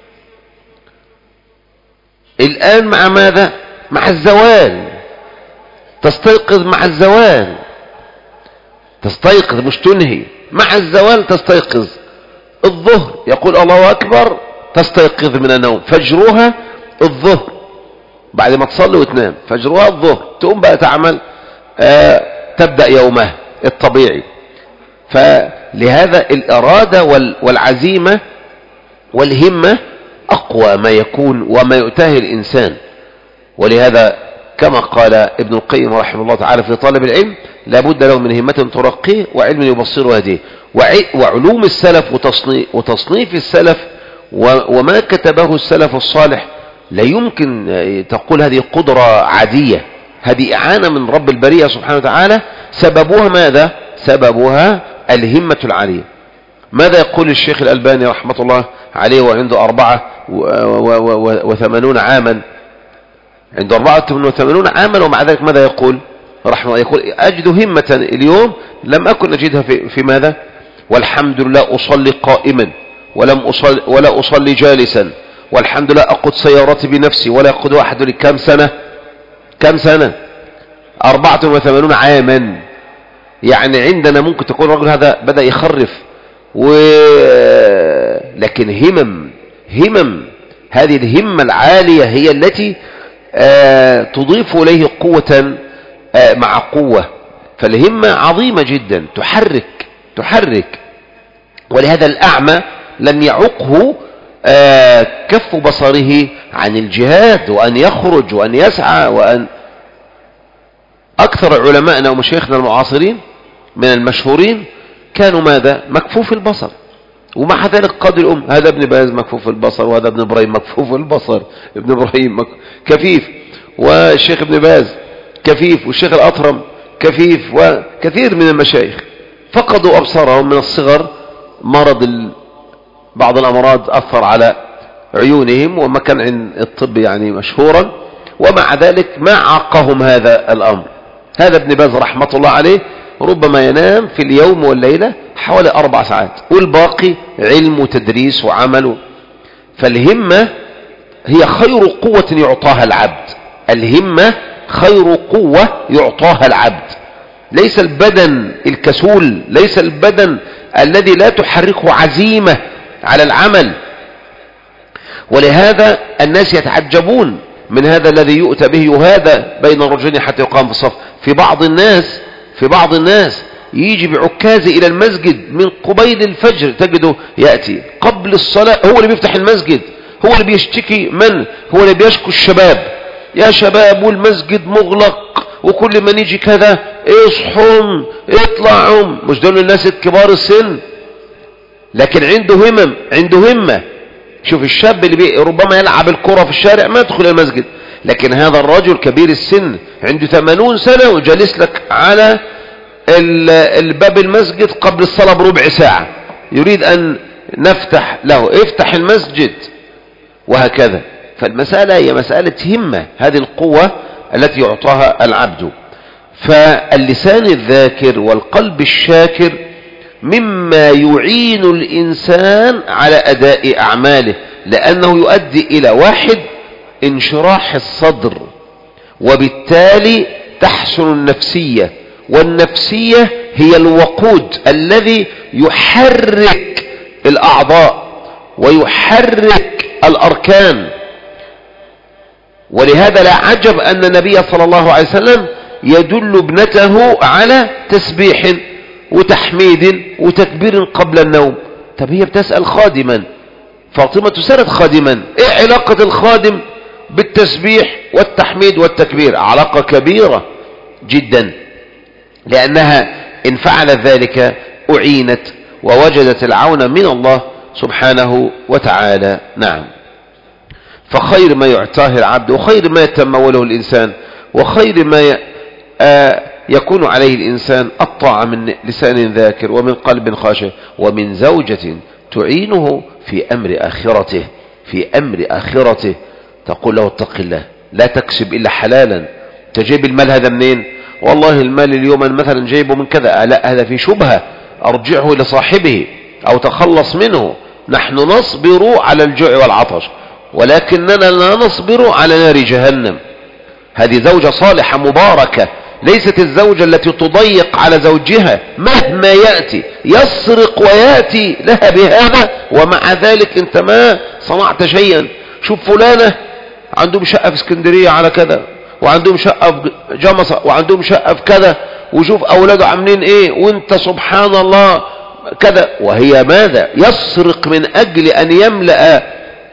[SPEAKER 1] الآن مع ماذا؟ مع الزوال، تستيقظ مع الزوال، تستيقظ مش تنهي، مع الزوال تستيقظ. الظهر يقول الله أكبر تستيقظ من النوم، فجرها الظهر بعد ما تصلي وتنام، فجرها الظهر، تقوم بقى تعمل آه تبدأ يومها الطبيعي. فلهذا الإرادة والعزيمة والهمة أقوى ما يكون وما يؤتاه الإنسان. ولهذا كما قال ابن القيم رحمه الله تعالى في طالب العلم لابد له من همة ترقيه وعلم يبصر وهديه. وعلوم السلف وتصنيف السلف وما كتبه السلف الصالح لا يمكن تقول هذه قدرة عادية، هذه إعانة من رب البرية سبحانه وتعالى. سببها ماذا؟ سببها الهمة العالية. ماذا يقول الشيخ الألباني رحمة الله عليه وعنده أربعة وثمانون عاما، عنده أربعة وثمانون عاما، ومع ذلك ماذا يقول رحمه الله؟ يقول أجد همة اليوم لم أكن أجدها في, في ماذا؟ والحمد لله أصلي قائما ولم أصلي ولا أصلي جالسا، والحمد لله أقود سيارتي بنفسي ولا يقود أحد لي. كم سنة؟ كم سنة؟ أربعة وثمانون عاما. يعني عندنا ممكن تقول الرجل هذا بدأ يخرف و... لكن همم همم هذه الهمة العالية هي التي آه تضيف إليه قوة آه مع قوة. فالهمة عظيمة جدا تحرك تحرك ولهذا الأعمى لم يعقه آه كف بصره عن الجهاد وأن يخرج وأن يسعى. وأن أكثر علماءنا ومشايخنا المعاصرين من المشهورين كانوا ماذا؟ مكفوف البصر، ومع ذلك قاد الأم. هذا ابن باز مكفوف البصر، وهذا ابن إبراهيم مكفوف البصر، ابن إبراهيم مك... كفيف، والشيخ ابن باز كفيف، والشيخ الأطرم كفيف، وكثير من المشايخ فقدوا أبصارهم من الصغر. مرض ال... بعض الأمراض أثر على عيونهم، وما كان عند الطب يعني مشهورا، ومع ذلك ما عاقهم هذا الأمر. هذا ابن باز رحمة الله عليه ربما ينام في اليوم والليلة حوالي أربع ساعات، والباقي علم وتدريس وعمل. فالهمة هي خير قوة يعطاها العبد. الهمة خير قوة يعطاها العبد، ليس البدن الكسول، ليس البدن الذي لا تحركه عزيمة على العمل. ولهذا الناس يتعجبون من هذا الذي يؤتى به يهادى بين الرجلين حتى يقام في الصف. في بعض الناس في بعض الناس يجي بعكازه إلى المسجد من قبيل الفجر، تجده يأتي قبل الصلاة، هو اللي بيفتح المسجد، هو اللي بيشتكي. من هو اللي بيشكو؟ الشباب. يا شباب والمسجد مغلق وكل ما نيجي كذا اصحوا اطلعوا. مش دول الناس الكبار السن، لكن عنده همم، عنده همة. شوف الشاب اللي بي ربما يلعب الكرة في الشارع ما يدخل المسجد، لكن هذا الرجل كبير السن عنده ثمانون سنة وجالس لك على الباب المسجد قبل الصلاة بربع ساعة، يريد أن نفتح له، افتح المسجد، وهكذا. فالمسألة هي مسألة همة، هذه القوة التي يعطاها العبد. فاللسان الذاكر والقلب الشاكر مما يعين الإنسان على أداء أعماله، لأنه يؤدي إلى واحد انشراح الصدر، وبالتالي تحسن النفسية، والنفسية هي الوقود الذي يحرك الأعضاء ويحرك الأركان. ولهذا لا عجب أن النبي صلى الله عليه وسلم يدل ابنته على تسبيح وتحميد وتكبير قبل النوم. طب هي بتسأل خادما، فاطمة سألت خادما، ايه علاقة الخادم بالتسبيح والتحميد والتكبير؟ علاقة كبيرة جدا، لأنها إن فعلت ذلك أعينت ووجدت العون من الله سبحانه وتعالى. نعم. فخير ما يعطاه العبد، وخير ما يتموله الإنسان، وخير ما ي... آه يكون عليه الإنسان الطاعة من لسان ذاكر، ومن قلب خاشع، ومن زوجة تعينه في أمر آخرته في أمر آخرته تقول له اتق الله، لا تكسب إلا حلالا. تجيب المال هذا منين؟ والله المال اليوم مثلا جايبه من كذا، لا هذا في شبهة، أرجعه إلى صاحبه أو تخلص منه. نحن نصبر على الجوع والعطش، ولكننا لا نصبر على نار جهنم. هذه زوجة صالحة مباركة، ليست الزوجة التي تضيق على زوجها مهما يأتي، يسرق ويأتي لها بهذا، ومع ذلك انت ما صنعت شيئا. شوف فلانة عندهم شقة في اسكندرية على كذا، وعندهم شقة في جمصة، وعندهم شقة في كذا، وشوف أولاده عاملين ايه، وانت سبحان الله كذا. وهي ماذا؟ يسرق من أجل أن يملأ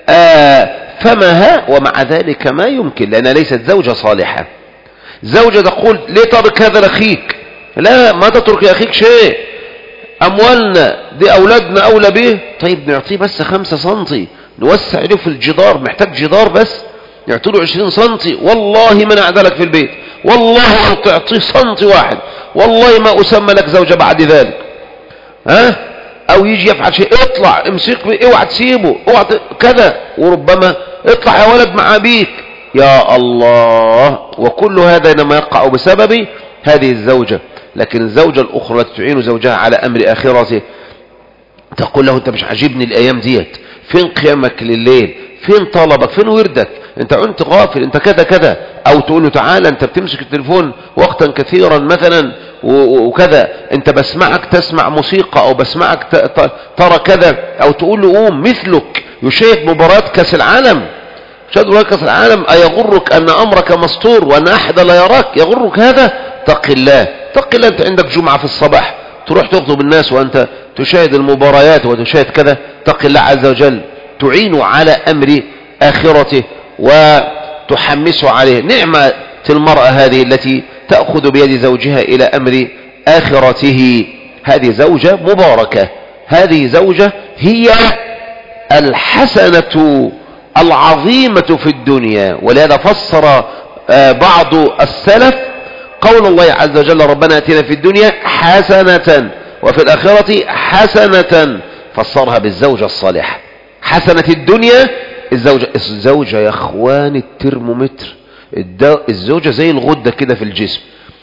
[SPEAKER 1] آه فمها، ومع ذلك ما يمكن، لأنها ليست زوجة صالحة. زوجة تقول ليه ترك هذا لأخيك؟ لا، ما تترك لأخيك شيء، أموالنا دي أولادنا أولى به. طيب نعطيه بس خمسة سنتي نوسع له في الجدار، محتاج جدار بس نعطي له عشرين سنتي، والله ما نعدلك في البيت، والله لو تعطيه سنتي واحد والله ما أسمى لك زوجة بعد ذلك. ها؟ أو يجي يفعل شيء، اطلع امسك بي، اوعى تسيبه، اوعى كذا، وربما اطلع يا ولد مع أبيك. يا الله، وكل هذا إنما يقع بسبب هذه الزوجة. لكن الزوجة الأخرى التي تعين زوجها على أمر آخرته تقول له أنت مش عاجبني الأيام ديت، فين قيامك لليل، فين طلبك، فين وردك، أنت أنت غافل، أنت كذا كذا. أو تقول له تعالى أنت بتمسك التليفون وقتا كثيرا مثلا وكذا، أنت بسمعك تسمع موسيقى، أو بسمعك ترى كذا. أو تقول له قوم مثلك يشاهد مباراة كأس العالم، شاهد مباراة كأس العالم، أيغرك أن أمرك مستور وأن أحد لا يراك؟ يغرك هذا؟ تق الله، تق الله. أنت عندك جمعة في الصباح تروح تخطب الناس وأنت تشاهد المباريات وتشاهد كذا. تق الله عز وجل، تعين على أمر آخرته وتحمسه عليه. نعمة المرأة هذه التي تأخذ بيد زوجها إلى أمر آخرته، هذه زوجة مباركة، هذه زوجة هي الحسنة العظيمة في الدنيا. ولهذا فسر بعض السلف قول الله عز وجل ربنا اتنا في الدنيا حسنة وفي الآخرة حسنة، فسرها بالزوجة الصالحة. حسنة الدنيا الزوجة. الزوجة يا اخوان الترمومتر، الزوجة زي الغدة كده في الجسم.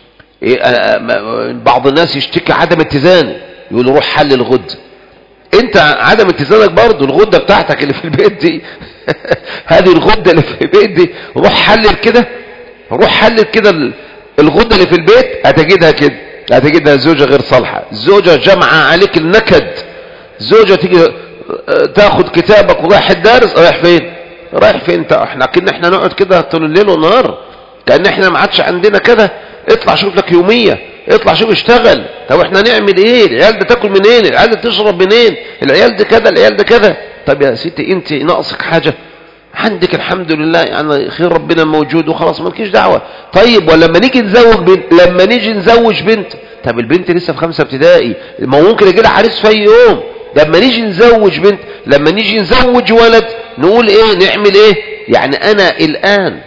[SPEAKER 1] بعض الناس يشتكي عدم اتزان، يقول روح حل الغدة. انت عدم اتزانك برضو، الغدة بتاعتك اللي في البيت دي هذه الغدة اللي في البيت دي، روح حلل كده، روح حلل كده الغدة اللي في البيت، هتجدها كده، هتجدها زوجة غير صالحة، زوجة جمعة عليك النكد. زوجة تيجي تاخد كتابك ورايح الدارس، رايح فين؟ رايح فين انت؟ احنا كنا احنا نقعد كده طول الليل والنهار، كأن احنا ما عادش عندنا كده. اطلع شوف لك يومية، اطلع شوف اشتغل. طب احنا نعمل ايه؟ العيال ده تاكل منين؟ العيال ده تشرب منين؟ العيال ده كذا، العيال ده كذا. طب يا ستي انت ناقصك حاجة؟ عندك الحمد لله يعني خير ربنا موجود وخلاص مالكيش دعوة. طيب ولما نيجي نزوج بنت، لما نيجي نزوج بنت، طب البنت لسه في خمسة ابتدائي، ما ممكن يجي لها عريس في اي يوم. لما نيجي نزوج بنت، لما نيجي نزوج ولد، نقول ايه؟ نعمل ايه؟ يعني انا الان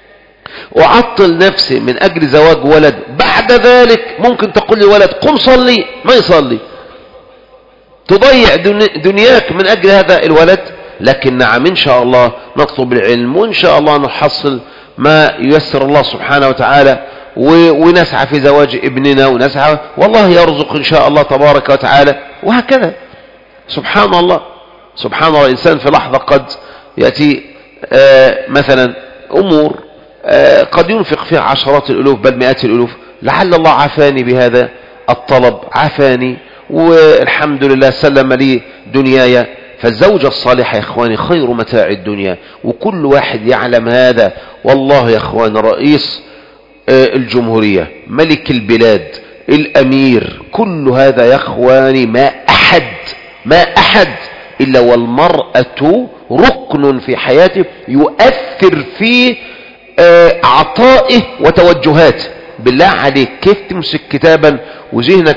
[SPEAKER 1] اعطل نفسي من اجل زواج ولد، بعد ذلك ممكن تقول لي ولد قم صلي، ما يصلي، تضيع دنياك من اجل هذا الولد. لكن نعم ان شاء الله نطلب العلم، وان شاء الله نحصل ما ييسر الله سبحانه وتعالى، ونسعى في زواج ابننا، ونسعى والله يرزق ان شاء الله تبارك وتعالى، وهكذا. سبحان الله، سبحان الله. الانسان في لحظة قد يأتي آه مثلا امور آه قد ينفق فيها عشرات الالوف بل مئات الالوف، لعل الله عافاني بهذا الطلب، عافاني والحمد لله سلم لي دنياي. فالزوجة الصالحة يا اخواني خير متاع الدنيا، وكل واحد يعلم هذا. والله يا اخواني رئيس الجمهورية، ملك البلاد، الامير، كل هذا يا اخواني ما احد ما احد الا والمرأة ركن في حياته يؤثر في عطائه وتوجهاته. بالله عليك كيف تمسك كتابا وذهنك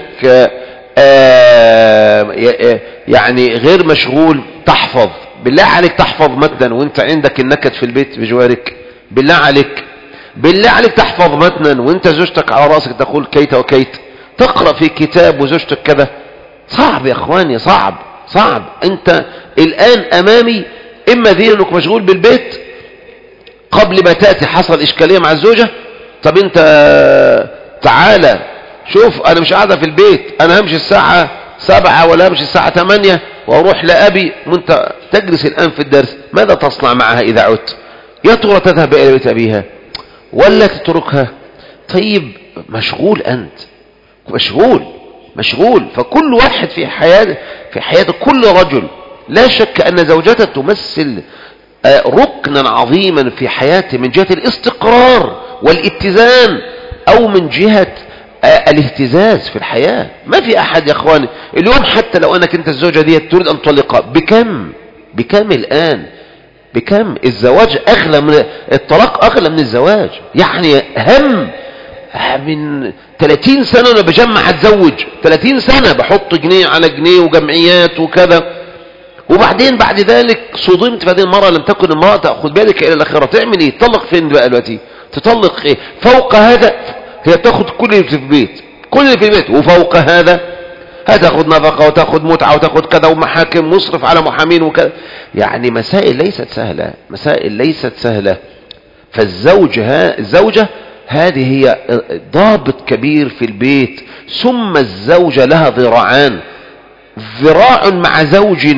[SPEAKER 1] يعني غير مشغول تحفظ؟ بالله عليك تحفظ متنا وانت عندك النكد في البيت بجوارك؟ بالله عليك بالله عليك تحفظ متنا وانت زوجتك على رأسك تقول كيت وكيت؟ تقرأ في كتاب وزوجتك كذا؟ صعب يا اخواني، صعب صعب. انت الان امامي اما ذهنك مشغول بالبيت قبل ما تأتي حصل اشكالية مع الزوجة. طب انت تعالى شوف، انا مش قاعدة في البيت، انا همشي الساعة سبعة ولا همشي الساعة ثمانية واروح لأبي، وانت تجلس الان في الدرس. ماذا تصنع معها اذا عدت؟ يا ترى تذهب الى بيت ابيها ولا تتركها؟ طيب مشغول، انت مشغول مشغول. فكل واحد في حياته في حياته كل رجل لا شك ان زوجته تمثل ركنا عظيما في حياته من جهة الاستقرار والاتزان، او من جهة الاهتزاز في الحياة. ما في احد يا اخواني اليوم حتى لو انك انت الزوجة دي تريد ان تطلقها، بكم بكم الان بكم؟ الزواج أغلى من الطلاق، أغلى من الزواج. يعني هم من ثلاثين سنة أنا بجمع أتزوج، ثلاثين سنة بحط جنيه على جنيه وجمعيات وكذا، وبعدين بعد ذلك صدمت في هذه المرأة لم تكن المرأة تأخذ بالك إلى الآخرة. تعمل إيه؟ تطلق فين بقى دلوقتي؟ تطلق إيه؟ فوق هذا هي تأخذ كل اللي في البيت، كل اللي في البيت، وفوق هذا هتاخد نفقة وتاخد متعة وتاخد كذا ومحاكم مصرف على محامين وكذا. يعني مسائل ليست سهلة، مسائل ليست سهلة. فالزوج ها الزوجة هذه هي ضابط كبير في البيت. ثم الزوجة لها ذراعان، ذراع مع زوج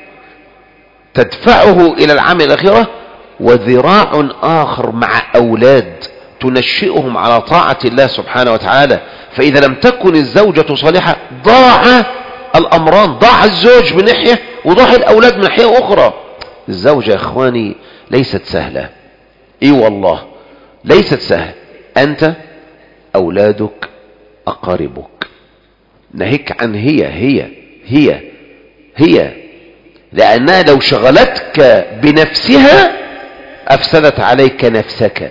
[SPEAKER 1] تدفعه إلى العمل الآخرة، وذراع آخر مع أولاد تنشئهم على طاعة الله سبحانه وتعالى. فإذا لم تكن الزوجة صالحة ضاع الأمران، ضاع الزوج من ناحية وضاع الأولاد من ناحية أخرى. الزوجة يا إخواني ليست سهلة، إي والله ليست سهلة. أنت، أولادك، أقاربك، ناهيك عن هي هي هي هي لأنها لو شغلتك بنفسها أفسدت عليك نفسك،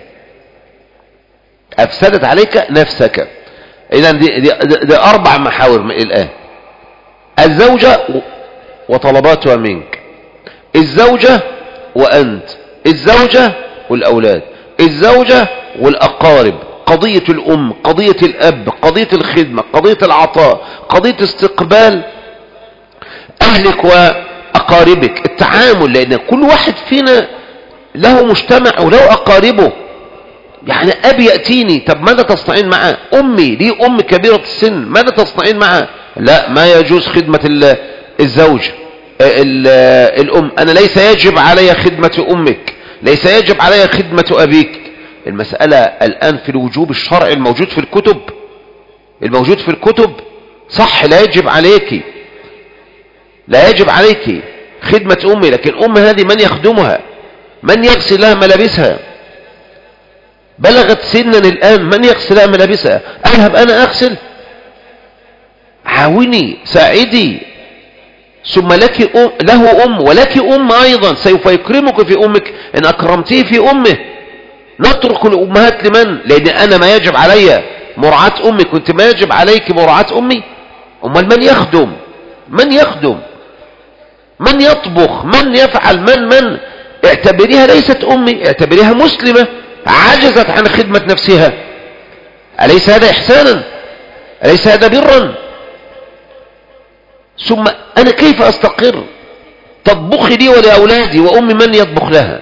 [SPEAKER 1] أفسدت عليك نفسك. إذن دي, دي, دي أربع محاور الآن: الزوجة وطلباتها منك، الزوجة وأنت، الزوجة والأولاد، الزوجة والأقارب، قضية الأم، قضية الأب، قضية الخدمة، قضية العطاء، قضية استقبال أهلك وأقاربك، التعامل. لأن كل واحد فينا له مجتمع وله أقاربه. يعني أبي يأتيني، طب ماذا تصنعين معه؟ أمي لي أم كبيرة السن، ماذا تصنعين معه؟ لا، ما يجوز خدمة الزوج الأم. أنا ليس يجب علي خدمة أمك، ليس يجب علي خدمة أبيك. المسألة الآن في الوجوب الشرعي الموجود في الكتب، الموجود في الكتب صح، لا يجب عليك، لا يجب عليك خدمة أمي، لكن أم هذه من يخدمها؟ من يغسل لها ملابسها؟ بلغت سنا الآن، من يغسل لها ملابسها؟ أذهب أنا أغسل؟ عاوني، ساعدي. ثم لك أم، له أم ولك أم أيضا، سوف يكرمك في أمك إن أكرمتيه في أمه. نترك الأمهات لمن؟ لأن أنا ما يجب علي مراعاة أمي، كنت ما يجب عليك مراعاة أمي. أمال من يخدم؟ من يخدم؟ من يطبخ؟ من يفعل؟ من من اعتبريها ليست أمي، اعتبريها مسلمة عجزت عن خدمة نفسها. أليس هذا إحسانا؟ أليس هذا برا؟ ثم أنا كيف أستقر؟ تطبخي لي ولأولادي، وأمي من يطبخ لها؟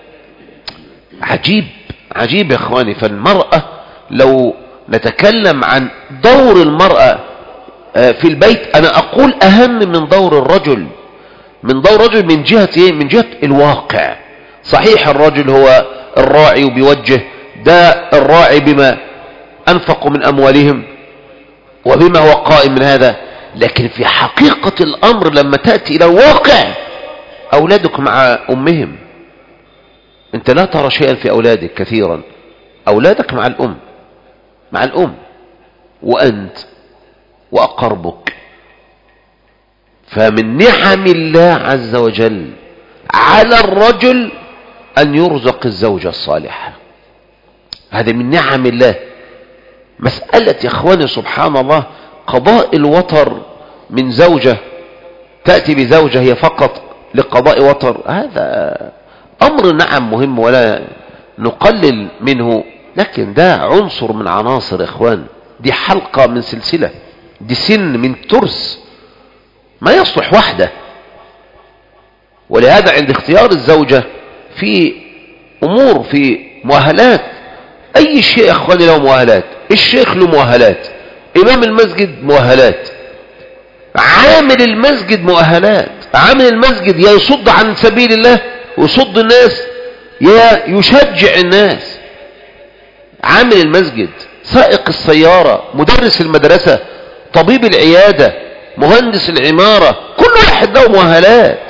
[SPEAKER 1] عجيب عجيب يا إخواني. فالمرأة لو نتكلم عن دور المرأة في البيت، أنا أقول أهم من دور الرجل، من دور الرجل من جهة إيه؟ من جهة الواقع. صحيح الرجل هو الراعي وبيوجه، ده الراعي بما أنفقوا من أموالهم وبما هو قائم من هذا، لكن في حقيقة الأمر لما تأتي إلى الواقع أولادك مع أمهم، أنت لا ترى شيئا في أولادك كثيرا، أولادك مع الأم، مع الأم، وأنت وأقربك. فمن نعم الله عز وجل على الرجل أن يرزق الزوجة الصالحة، هذا من نعم الله. مسألة يا إخواني سبحان الله قضاء الوتر من زوجة، تأتي بزوجة هي فقط لقضاء وتر، هذا أمر نعم مهم ولا نقلل منه، لكن ده عنصر من عناصر يا إخوان، دي حلقة من سلسلة، دي سن من ترس، ما يصلح وحده. ولهذا عند اختيار الزوجة في أمور، في مؤهلات، أي شيء يا أخواني له مؤهلات. الشيخ له مؤهلات، إمام المسجد مؤهلات، عامل المسجد مؤهلات. عامل المسجد يا يصد عن سبيل الله ويصد الناس، يا يشجع الناس. عامل المسجد، سائق السيارة، مدرس المدرسة، طبيب العيادة، مهندس العمارة، كل واحد له مؤهلات.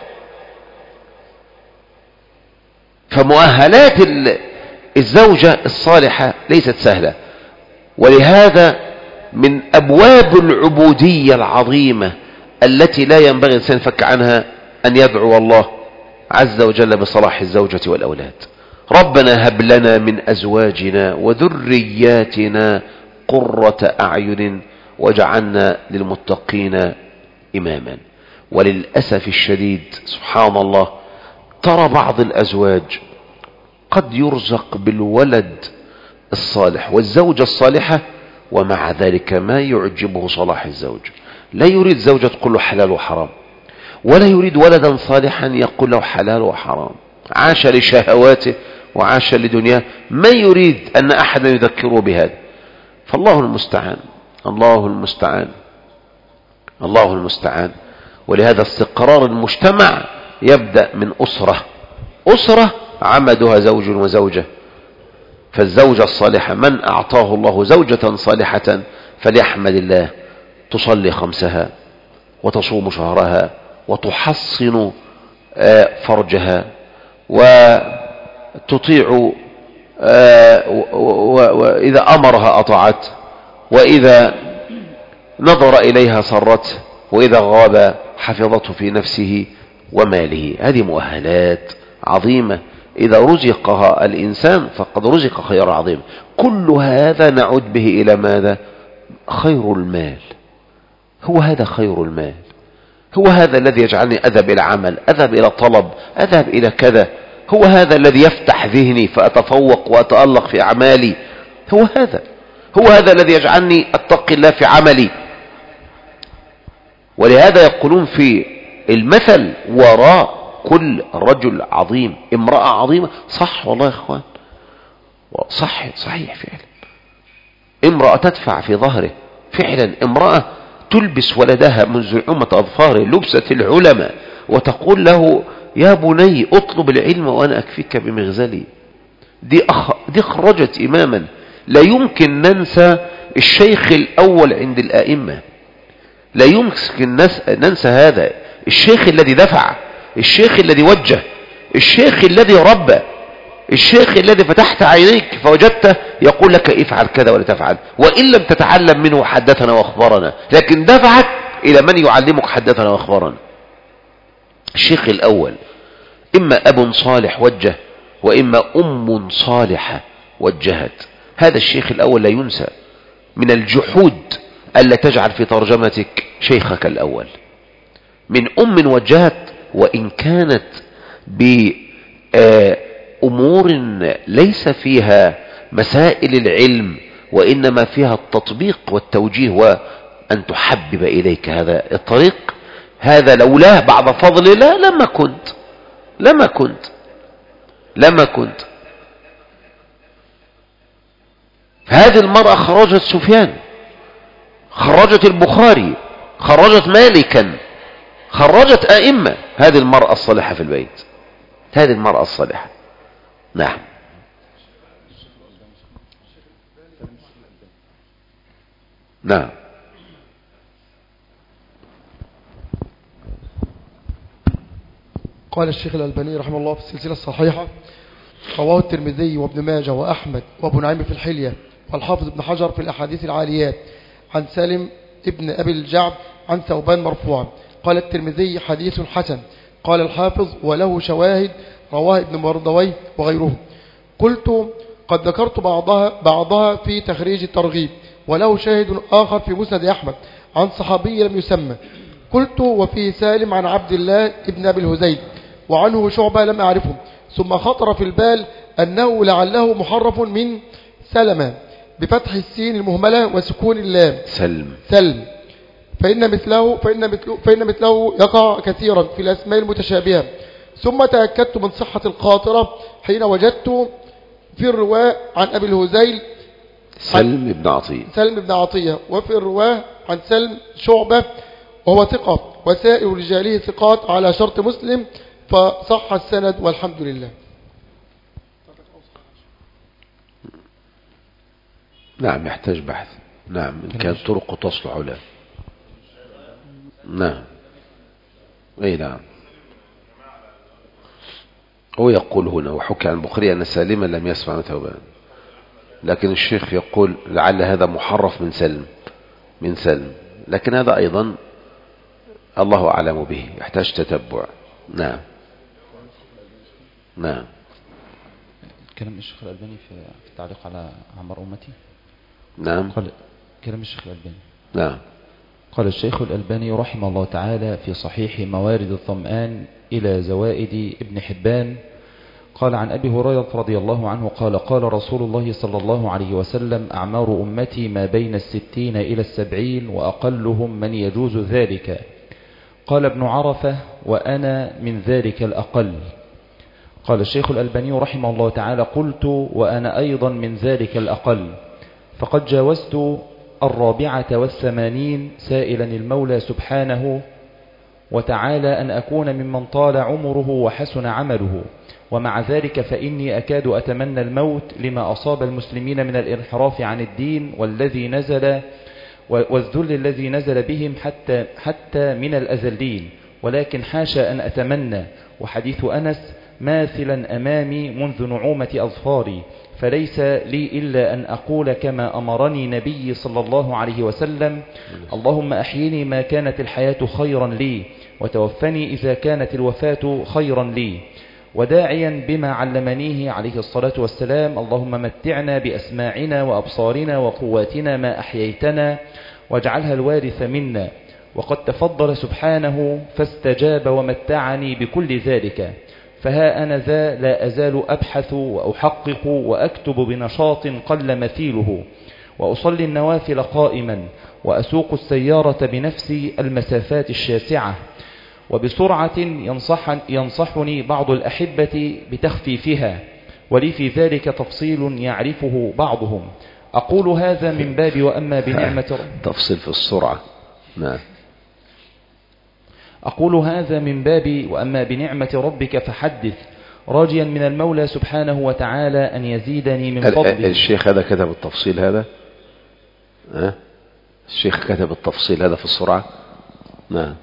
[SPEAKER 1] فمؤهلات الزوجة الصالحة ليست سهلة، ولهذا من أبواب العبودية العظيمة التي لا ينبغي الإنسان يفك عنها أن يدعو الله عز وجل بصلاح الزوجة والأولاد. ربنا هب لنا من أزواجنا وذرياتنا قرة أعين واجعلنا للمتقين إماما. وللأسف الشديد سبحان الله ترى بعض الأزواج قد يرزق بالولد الصالح والزوجة الصالحة ومع ذلك ما يعجبه صلاح الزوج، لا يريد زوجة تقول له حلال وحرام، ولا يريد ولدا صالحا يقول له حلال وحرام، عاش لشهواته وعاش لدنياه، ما يريد أن أحدا يذكره بهذا. فالله المستعان، الله المستعان، الله المستعان. ولهذا استقرار المجتمع يبدأ من أسرة، أسرة عمدها زوج وزوجة. فالزوجة الصالحة من أعطاه الله زوجة صالحة فليحمد الله، تصلي خمسها وتصوم شهرها وتحصن فرجها وتطيع، وإذا أمرها أطاعت، وإذا نظر إليها سرته، وإذا غاب حفظته في نفسه وماله. هذه مؤهلات عظيمة إذا رزقها الإنسان فقد رزق خير عظيم. كل هذا نعود به إلى ماذا؟ خير المال. هو هذا خير المال، هو هذا الذي يجعلني أذهب إلى عمل، أذهب إلى طلب، أذهب إلى كذا. هو هذا الذي يفتح ذهني فأتفوق وأتألق في أعمالي. هو هذا، هو هذا الذي يجعلني أتقي الله في عملي. ولهذا يقولون في المثل وراء كل رجل عظيم امرأة عظيمة. صح والله يا اخوان، صح، صحيح فعلا. امرأة تدفع في ظهره، فعلا امرأة تلبس ولدها منذ عمة أظفاره لبسة العلماء وتقول له يا بني اطلب العلم وأنا أكفيك بمغزلي. دي, أخ... دي خرجت إماما. لا يمكن ننسى الشيخ الأول عند الآئمة، لا يمكن ننسى هذا الشيخ الذي دفع، الشيخ الذي وجه، الشيخ الذي ربى، الشيخ الذي فتحت عينيك فوجدته يقول لك افعل كذا ولا تفعل، وإن لم تتعلم منه حدثنا واخبرنا، لكن دفعك إلى من يعلمك حدثنا واخبرنا. الشيخ الأول إما أب صالح وجه، وإما أم صالحة وجهت. هذا الشيخ الأول لا ينسى. من الجحود ألا تجعل في ترجمتك شيخك الأول. من أم وجهت وإن كانت بأمور ليس فيها مسائل العلم وإنما فيها التطبيق والتوجيه وأن تحبب إليك هذا الطريق. هذا لولاه بعد فضل الله لما كنت لما كنت لما كنت هذه المرأة خرجت سفيان، خرجت البخاري، خرجت مالكا، خرجت أئمة. هذه المرأة الصالحة في البيت، هذه المرأة الصالحة. نعم. نعم.
[SPEAKER 3] قال الشيخ الألباني رحمه الله في السلسلة الصحيحة: رواه الترمذي وابن ماجه وأحمد وابو نعيم في الحلية والحافظ ابن حجر في الأحاديث العاليات عن سالم ابن أبي الجعد عن ثوبان مرفوعا. قال الترمذي حديث حسن. قال الحافظ وله شواهد رواه ابن مردويه وغيره. قلت قد ذكرت بعضها, بعضها في تخريج الترغيب، وله شاهد آخر في مسند أحمد عن صحابي لم يسمى. قلت وفيه سالم عن عبد الله ابن أبي الهذيل وعنه شعبة لم أعرفه. ثم خطر في البال أنه لعله محرف من سلمة بفتح السين المهملة وسكون اللام
[SPEAKER 1] سلم
[SPEAKER 3] سلم فإن مثله, فإن مثله, فإن مثله يقع كثيرا في الأسماء المتشابهة. ثم تأكدت من صحة القاطرة حين وجدت في الرواة عن أبي الهذيل
[SPEAKER 1] سلم بن عطية
[SPEAKER 3] سلم بن عطية وفي الرواة عن سلم شعبة وهو ثقة وسائر رجاله ثقات على شرط مسلم، فصح السند والحمد لله.
[SPEAKER 1] نعم يحتاج بحث. نعم إن كانت طرق تصلح له. نعم أي نعم. هو يقول هنا وحكى عن البخاري أن سالما لم يسمع ثوبان، لكن الشيخ يقول لعل هذا محرف من سلم من سلم لكن هذا أيضا الله أعلم به، يحتاج تتبع. نعم. نعم.
[SPEAKER 2] كلام الشيخ الألباني في التعليق على عمر أمتي.
[SPEAKER 1] نعم.
[SPEAKER 2] قال كلام الشيخ الألباني.
[SPEAKER 1] نعم.
[SPEAKER 2] قال الشيخ الألباني رحمه الله تعالى في صحيح موارد الظمآن إلى زوائد ابن حبان، قال عن أبي هريرة رضي الله عنه قال قال رسول الله صلى الله عليه وسلم أعمار أمتي ما بين الستين إلى السبعين وأقلهم من يجوز ذلك. قال ابن عرفة وأنا من ذلك الأقل. قال الشيخ الألباني رحمه الله تعالى قلت وأنا أيضا من ذلك الأقل، فقد جاوزت الرابعة والثمانين سائلا المولى سبحانه وتعالى أن أكون ممن طال عمره وحسن عمله، ومع ذلك فإني أكاد أتمنى الموت لما أصاب المسلمين من الانحراف عن الدين والذي نزل والذل الذي نزل بهم حتى, حتى من الأذلين، ولكن حاشا أن أتمنى. وحديث أنس ماثلا أمامي منذ نعومة أظفاري، فليس لي إلا أن أقول كما أمرني نبي صلى الله عليه وسلم: اللهم أحيني ما كانت الحياة خيرا لي، وتوفني إذا كانت الوفاة خيرا لي، وداعيا بما علمنيه عليه الصلاة والسلام: اللهم متعنا بأسماعنا وأبصارنا وقواتنا ما أحييتنا واجعلها الوارث منا. وقد تفضل سبحانه فاستجاب ومتعني بكل ذلك، فها أنا ذا لا أزال أبحث وأحقق وأكتب بنشاط قل مثيله، وأصلي النوافل قائما، وأسوق السيارة بنفسي المسافات الشاسعة، وبسرعة ينصح ينصحني بعض الأحبة بتخفيفها، ولي في ذلك تفصيل يعرفه بعضهم. أقول هذا من باب وأما بنعمة ربك.
[SPEAKER 1] تفصيل في السرعة. نعم.
[SPEAKER 2] أقول هذا من باب وأما بنعمة ربك فحدث، راجيا من المولى سبحانه وتعالى أن يزيدني من فضله.
[SPEAKER 1] الشيخ هذا كتب التفصيل هذا؟ أه؟ الشيخ كتب التفصيل هذا في السرعة؟ نعم.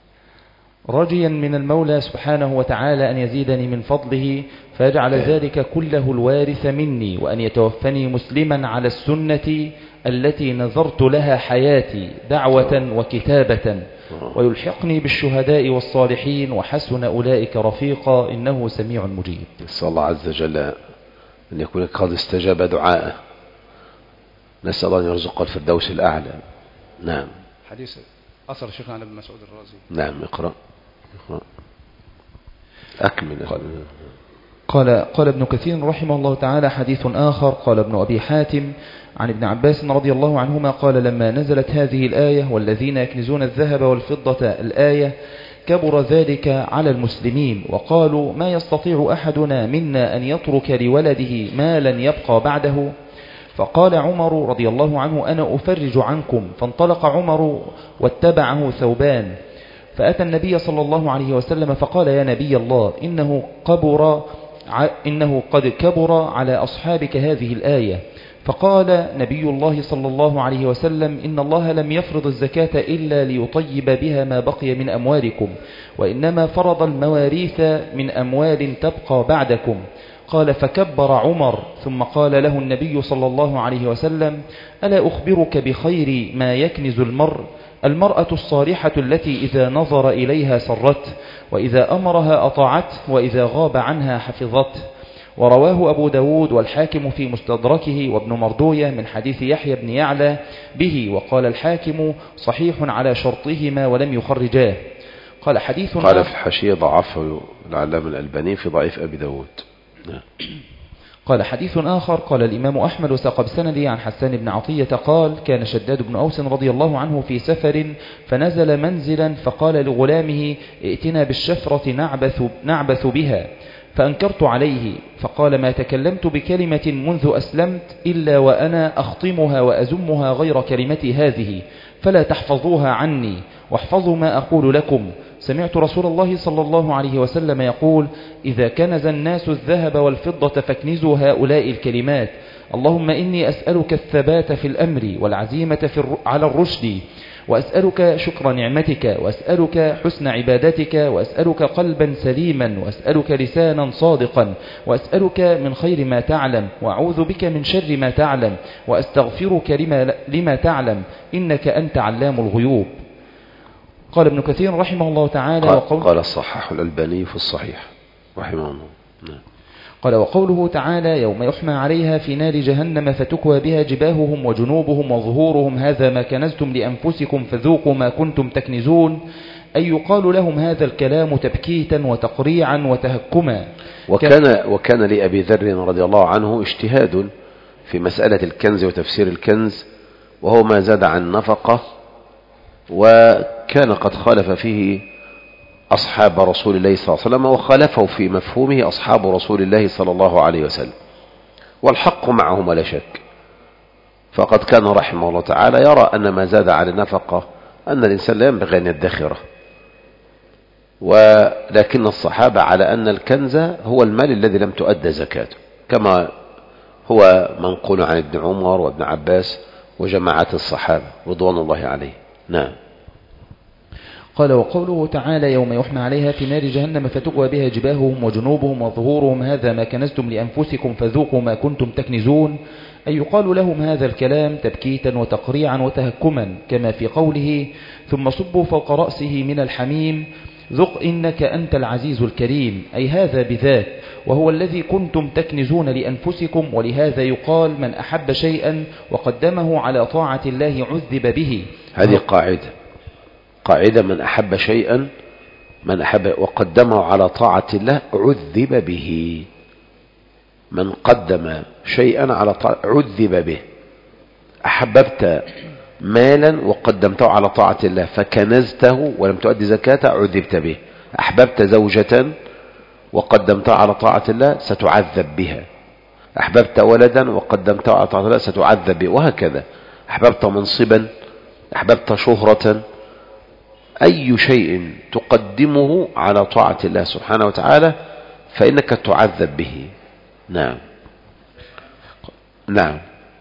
[SPEAKER 2] راجيا من المولى سبحانه وتعالى أن يزيدني من فضله فيجعل ذلك كله الوارث مني، وأن يتوفني مسلما على السنة التي نذرت لها حياتي دعوة وكتابة، ويلحقني بالشهداء والصالحين وحسن أولئك رفيقا، إنه سميع مجيب.
[SPEAKER 1] نسأل الله عز وجل أن يكون قد استجاب دعاءه. نسأل الله أن يرزق الفردوس الأعلى. نعم.
[SPEAKER 4] حديث أثر شيخنا عن ابن مسعود الرازي.
[SPEAKER 1] نعم. اقرأ. اقرأ. أكمل.
[SPEAKER 2] قال قال ابن كثير رحمه الله تعالى: حديث آخر قال ابن أبي حاتم عن ابن عباس رضي الله عنهما قال: لما نزلت هذه الآية والذين يكنزون الذهب والفضة الآية كبر ذلك على المسلمين، وقالوا: ما يستطيع أحدنا منا أن يترك لولده مالا يبقى بعده. فقال عمر رضي الله عنه: أنا أفرج عنكم. فانطلق عمر واتبعه ثوبان، فأتى النبي صلى الله عليه وسلم فقال: يا نبي الله، إنه كبر إنه قد كبر على أصحابك هذه الآية. فقال نبي الله صلى الله عليه وسلم: إن الله لم يفرض الزكاة إلا ليطيب بها ما بقي من أموالكم، وإنما فرض المواريث من أموال تبقى بعدكم. قال: فكبر عمر، ثم قال له النبي صلى الله عليه وسلم: ألا أخبرك بخير ما يكنز المرء؟ المرأة الصالحة التي إذا نظر إليها سرت، وإذا أمرها أطاعت، وإذا غاب عنها حفظت. ورواه أبو داود والحاكم في مستدركه وابن مردوية من حديث يحيى بن يعلى به، وقال الحاكم صحيح على شرطهما ولم يخرجاه. قال حديث
[SPEAKER 1] قال في الحاشية ضعفه العلامة الألباني في ضعيف أبي داود.
[SPEAKER 2] قال حديث آخر قال الإمام أحمد وساق بسندي عن حسان بن عطية قال: كان شداد بن أوس رضي الله عنه في سفر فنزل منزلا، فقال لغلامه: ائتنا بالشفرة نعبث, نعبث بها. فأنكرت عليه، فقال: ما تكلمت بكلمة منذ أسلمت إلا وأنا أخطمها وأزمها غير كلمتي هذه، فلا تحفظوها عني واحفظوا ما أقول لكم. سمعت رسول الله صلى الله عليه وسلم يقول: إذا كنز الناس الذهب والفضة فاكنزوا هؤلاء الكلمات: اللهم إني أسألك الثبات في الأمر والعزيمة في على الرشد، وأسألك شكر نعمتك، وأسألك حسن عبادتك، وأسألك قلبا سليما، وأسألك لسانا صادقا، وأسألك من خير ما تعلم، وأعوذ بك من شر ما تعلم، وأستغفرك لما, لما تعلم، إنك أنت علام الغيوب. قال ابن كثير رحمه الله تعالى:
[SPEAKER 1] قال, قال الصحاح الألباني في الصحيح رحمه الله.
[SPEAKER 2] قال وقوله تعالى يوم يحمى عليها في نار جهنم فتكوى بها جباههم وجنوبهم وظهورهم هذا ما كنزتم لأنفسكم فذوقوا ما كنتم تكنزون، أي يقال لهم هذا الكلام تبكيتا وتقريعا وتهكما.
[SPEAKER 1] وكان, وكان لأبي ذر رضي الله عنه اجتهاد في مسألة الكنز وتفسير الكنز، وهو ما زاد عن نفقة، وكان قد خالف فيه أصحاب رسول الله صلى الله عليه وسلم، وخالفوا في مفهومه أصحاب رسول الله صلى الله عليه وسلم، والحق معهم ولا شك. فقد كان رحمه الله تعالى يرى أن ما زاد عن النفقة أن الإنسان لا ينبغي أن يدخره، ولكن الصحابة على أن الكنز هو المال الذي لم تؤدى زكاته، كما هو منقول عن ابن عمر وابن عباس وجماعة الصحابة رضوان الله عليه. نعم.
[SPEAKER 2] قال وقوله تعالى يوم يحمى عليها في نار جهنم فتكوى بها جباههم وجنوبهم وظهورهم هذا ما كنزتم لأنفسكم فذوقوا ما كنتم تكنزون، أي يقال لهم هذا الكلام تبكيتا وتقريعا وتهكما، كما في قوله ثم صبوا فوق رأسه من الحميم ذق إنك أنت العزيز الكريم، أي هذا بذاك وهو الذي كنتم تكنزون لأنفسكم. ولهذا يقال من أحب شيئا وقدمه على طاعة الله عذب به.
[SPEAKER 1] هذه قاعدة قاعدة من أحب شيئا من أحب وقدمه على طاعة الله عذب به. من قدم شيئا على طاعة عذب به. أحببت مالا وقدمته على طاعة الله فكنزته ولم تؤدي زكاته عذبت به. أحببت زوجة وقدمتها على طاعة الله ستعذب بها. أحببت ولدا وقدمته على طاعة الله ستعذب به، وهكذا. أحببت منصبا، أحببت شهرة، أي شيء تقدمه على طاعة الله سبحانه وتعالى فإنك تعذب به. نعم نعم.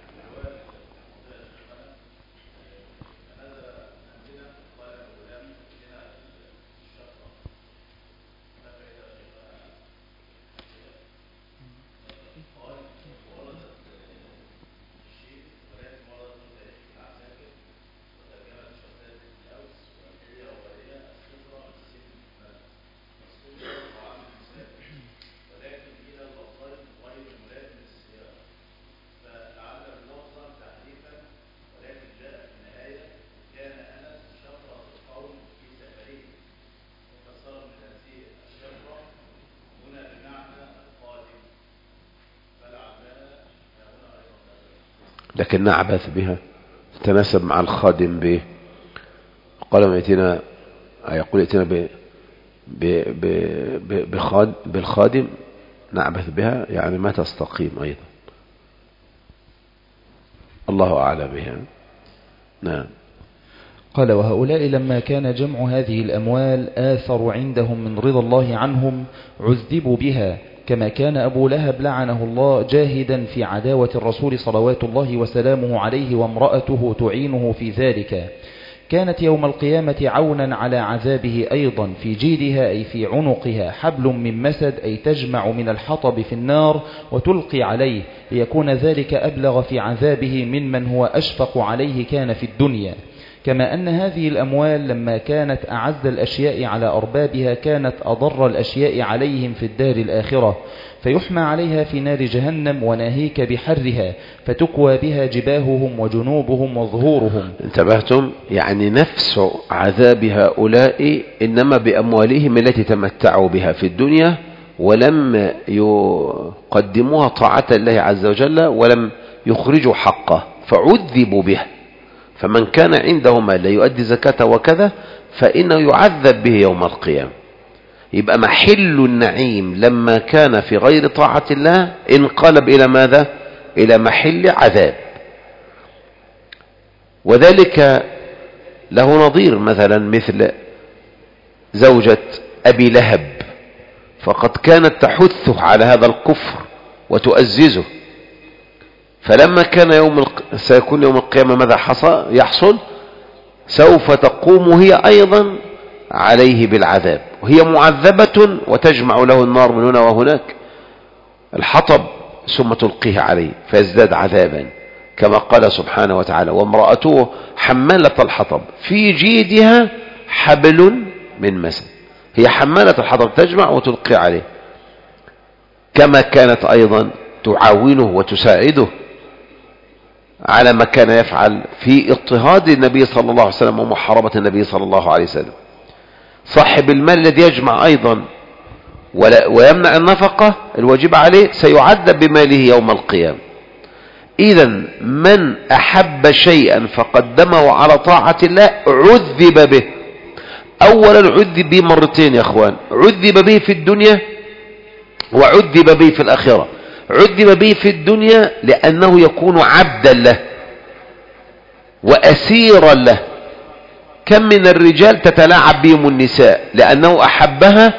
[SPEAKER 1] لكن نعبث بها تتناسب مع الخادم به. قال ما يأتينا يقول يأتينا ب بالخادم نعبث بها، يعني ما تستقيم أيضا. الله أعلم بها. نعم.
[SPEAKER 2] قال وهؤلاء لما كان جمع هذه الأموال آثر عندهم من رضا الله عنهم عذبوا بها، كما كان أبو لهب لعنه الله جاهدا في عداوة الرسول صلوات الله وسلامه عليه وامرأته تعينه في ذلك، كانت يوم القيامة عونا على عذابه أيضا. في جيدها أي في عنقها حبل من مسد، أي تجمع من الحطب في النار وتلقي عليه، ليكون ذلك أبلغ في عذابه ممن هو أشفق عليه كان في الدنيا. كما أن هذه الأموال لما كانت أعز الأشياء على أربابها كانت أضر الأشياء عليهم في الدار الآخرة، فيحمى عليها في نار جهنم وناهيك بحرها فتكوى بها جباههم وجنوبهم وظهورهم.
[SPEAKER 1] انتبهتم؟ يعني نفس عذاب هؤلاء إنما بأموالهم التي تمتعوا بها في الدنيا ولم يقدموها طاعة الله عز وجل ولم يخرجوا حقه فعذبوا به. فمن كان عنده مال لا يؤدي زكاة وكذا فإنه يعذب به يوم القيامة. يبقى محل النعيم لما كان في غير طاعة الله انقلب إلى ماذا؟ إلى محل عذاب. وذلك له نظير، مثلا مثل زوجة أبي لهب، فقد كانت تحثه على هذا الكفر وتؤززه، فلما كان يوم الق... سيكون يوم القيامة ماذا حصل؟ يحصل سوف تقوم هي أيضا عليه بالعذاب، وهي معذبة وتجمع له النار من هنا وهناك الحطب ثم تلقيه عليه فيزداد عذابا، كما قال سبحانه وتعالى وامرأته حمالة الحطب في جيدها حبل من مسد. هي حمالة الحطب تجمع وتلقي عليه. كما كانت أيضا تعاونه وتساعده على ما كان يفعل في اضطهاد النبي صلى الله عليه وسلم ومحاربة النبي صلى الله عليه وسلم. صاحب المال الذي يجمع أيضا ويمنع النفقة الواجب عليه سيعذب بماله يوم القيامة. إذن من أحب شيئا فقدمه على طاعة الله عذب به. أولا عذب به مرتين يا أخوان، عذب به في الدنيا وعذب به في الآخرة. عذب به في الدنيا لأنه يكون عبدا له وأسيرا له. كم من الرجال تتلاعب بهم النساء لأنه أحبها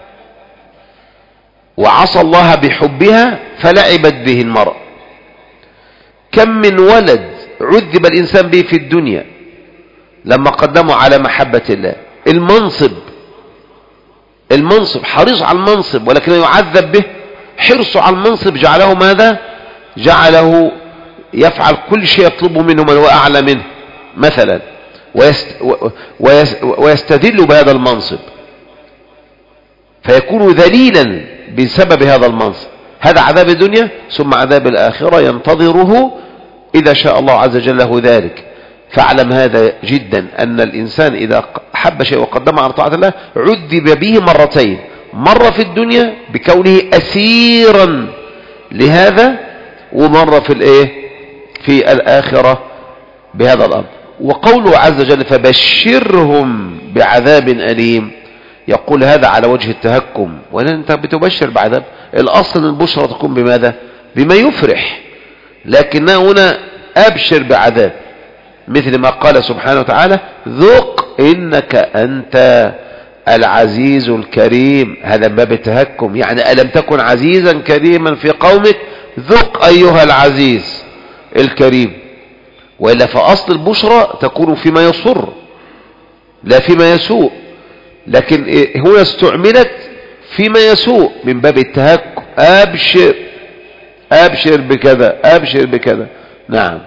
[SPEAKER 1] وعصى الله بحبها فلعبت به المرأة. كم من ولد عذب الإنسان به في الدنيا لما قدموا على محبة الله. المنصب المنصب حريص على المنصب ولكنه يعذب به. حرصه على المنصب جعله ماذا؟ جعله يفعل كل شيء يطلبه منه من هو أعلى منه مثلا، ويست ويست ويستدل بهذا المنصب فيكون ذليلا بسبب هذا المنصب. هذا عذاب الدنيا، ثم عذاب الآخرة ينتظره إذا شاء الله عز وجل له ذلك. فاعلم هذا جدا أن الإنسان إذا حب شيء وقدم على طاعة الله عذب به مرتين، مرة في الدنيا بكونه أسيرا لهذا، ومرة في الإيه في الآخرة بهذا الأمر. وقوله عز وجل فبشرهم بعذاب أليم، يقول هذا على وجه التهكم، ولا أنت بتبشر بعذاب. الأصل البشرة تكون بماذا؟ بما يفرح، لكنها هنا أبشر بعذاب، مثل ما قال سبحانه وتعالى ذق إنك أنت العزيز الكريم. هذا باب التهكم، يعني ألم تكن عزيزا كريما في قومك ذق أيها العزيز الكريم. وإلا فأصل البشرى تكون فيما يسر لا فيما يسوء، لكن هنا استعملت فيما يسوء من باب التهكم. أبشر أبشر بكذا أبشر بكذا. نعم.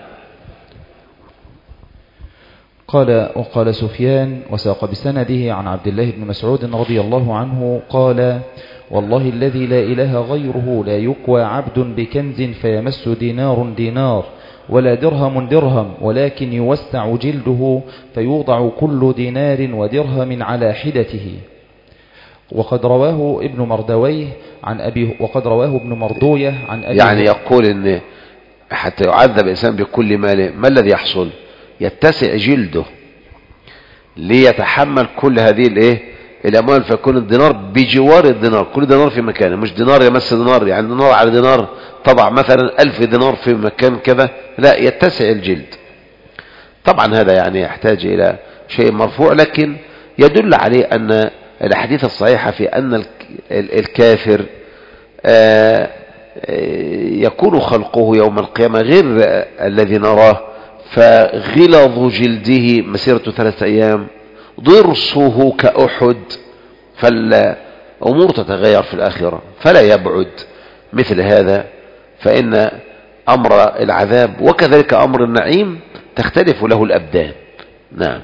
[SPEAKER 2] قال وقال سفيان وساق بسنده عن عبد الله بن مسعود رضي الله عنه قال والله الذي لا إله غيره لا يكوى عبد بكنز فيمس دينار دينار ولا درهم درهم، ولكن يوسع جلده فيوضع كل دينار ودرهم على حدته. وقد رواه ابن مردويه عن أبي وقد رواه ابن مردويه عن أبي
[SPEAKER 1] يعني يقول إن حتى يعذب الإنسان بكل ماله، ما الذي يحصل؟ يتسع جلده ليتحمل كل هذه الايه الاموال، فيكون الدينار بجوار الدينار، كل دينار في مكانه، مش دينار يمس دينار، يعني دينار على دينار طبع مثلا ألف دينار في مكان كذا، لا يتسع الجلد. طبعا هذا يعني يحتاج الى شيء مرفوع، لكن يدل عليه ان الاحاديث الصحيحة في ان الكافر يكون خلقه يوم القيامة غير الذي نراه، فغلظ جلده مسيرة ثلاثة أيام، ضرسه كأحد، فالأمور تتغير في الآخرة، فلا يبعد مثل هذا. فإن أمر العذاب وكذلك أمر النعيم تختلف له الأبدان. نعم.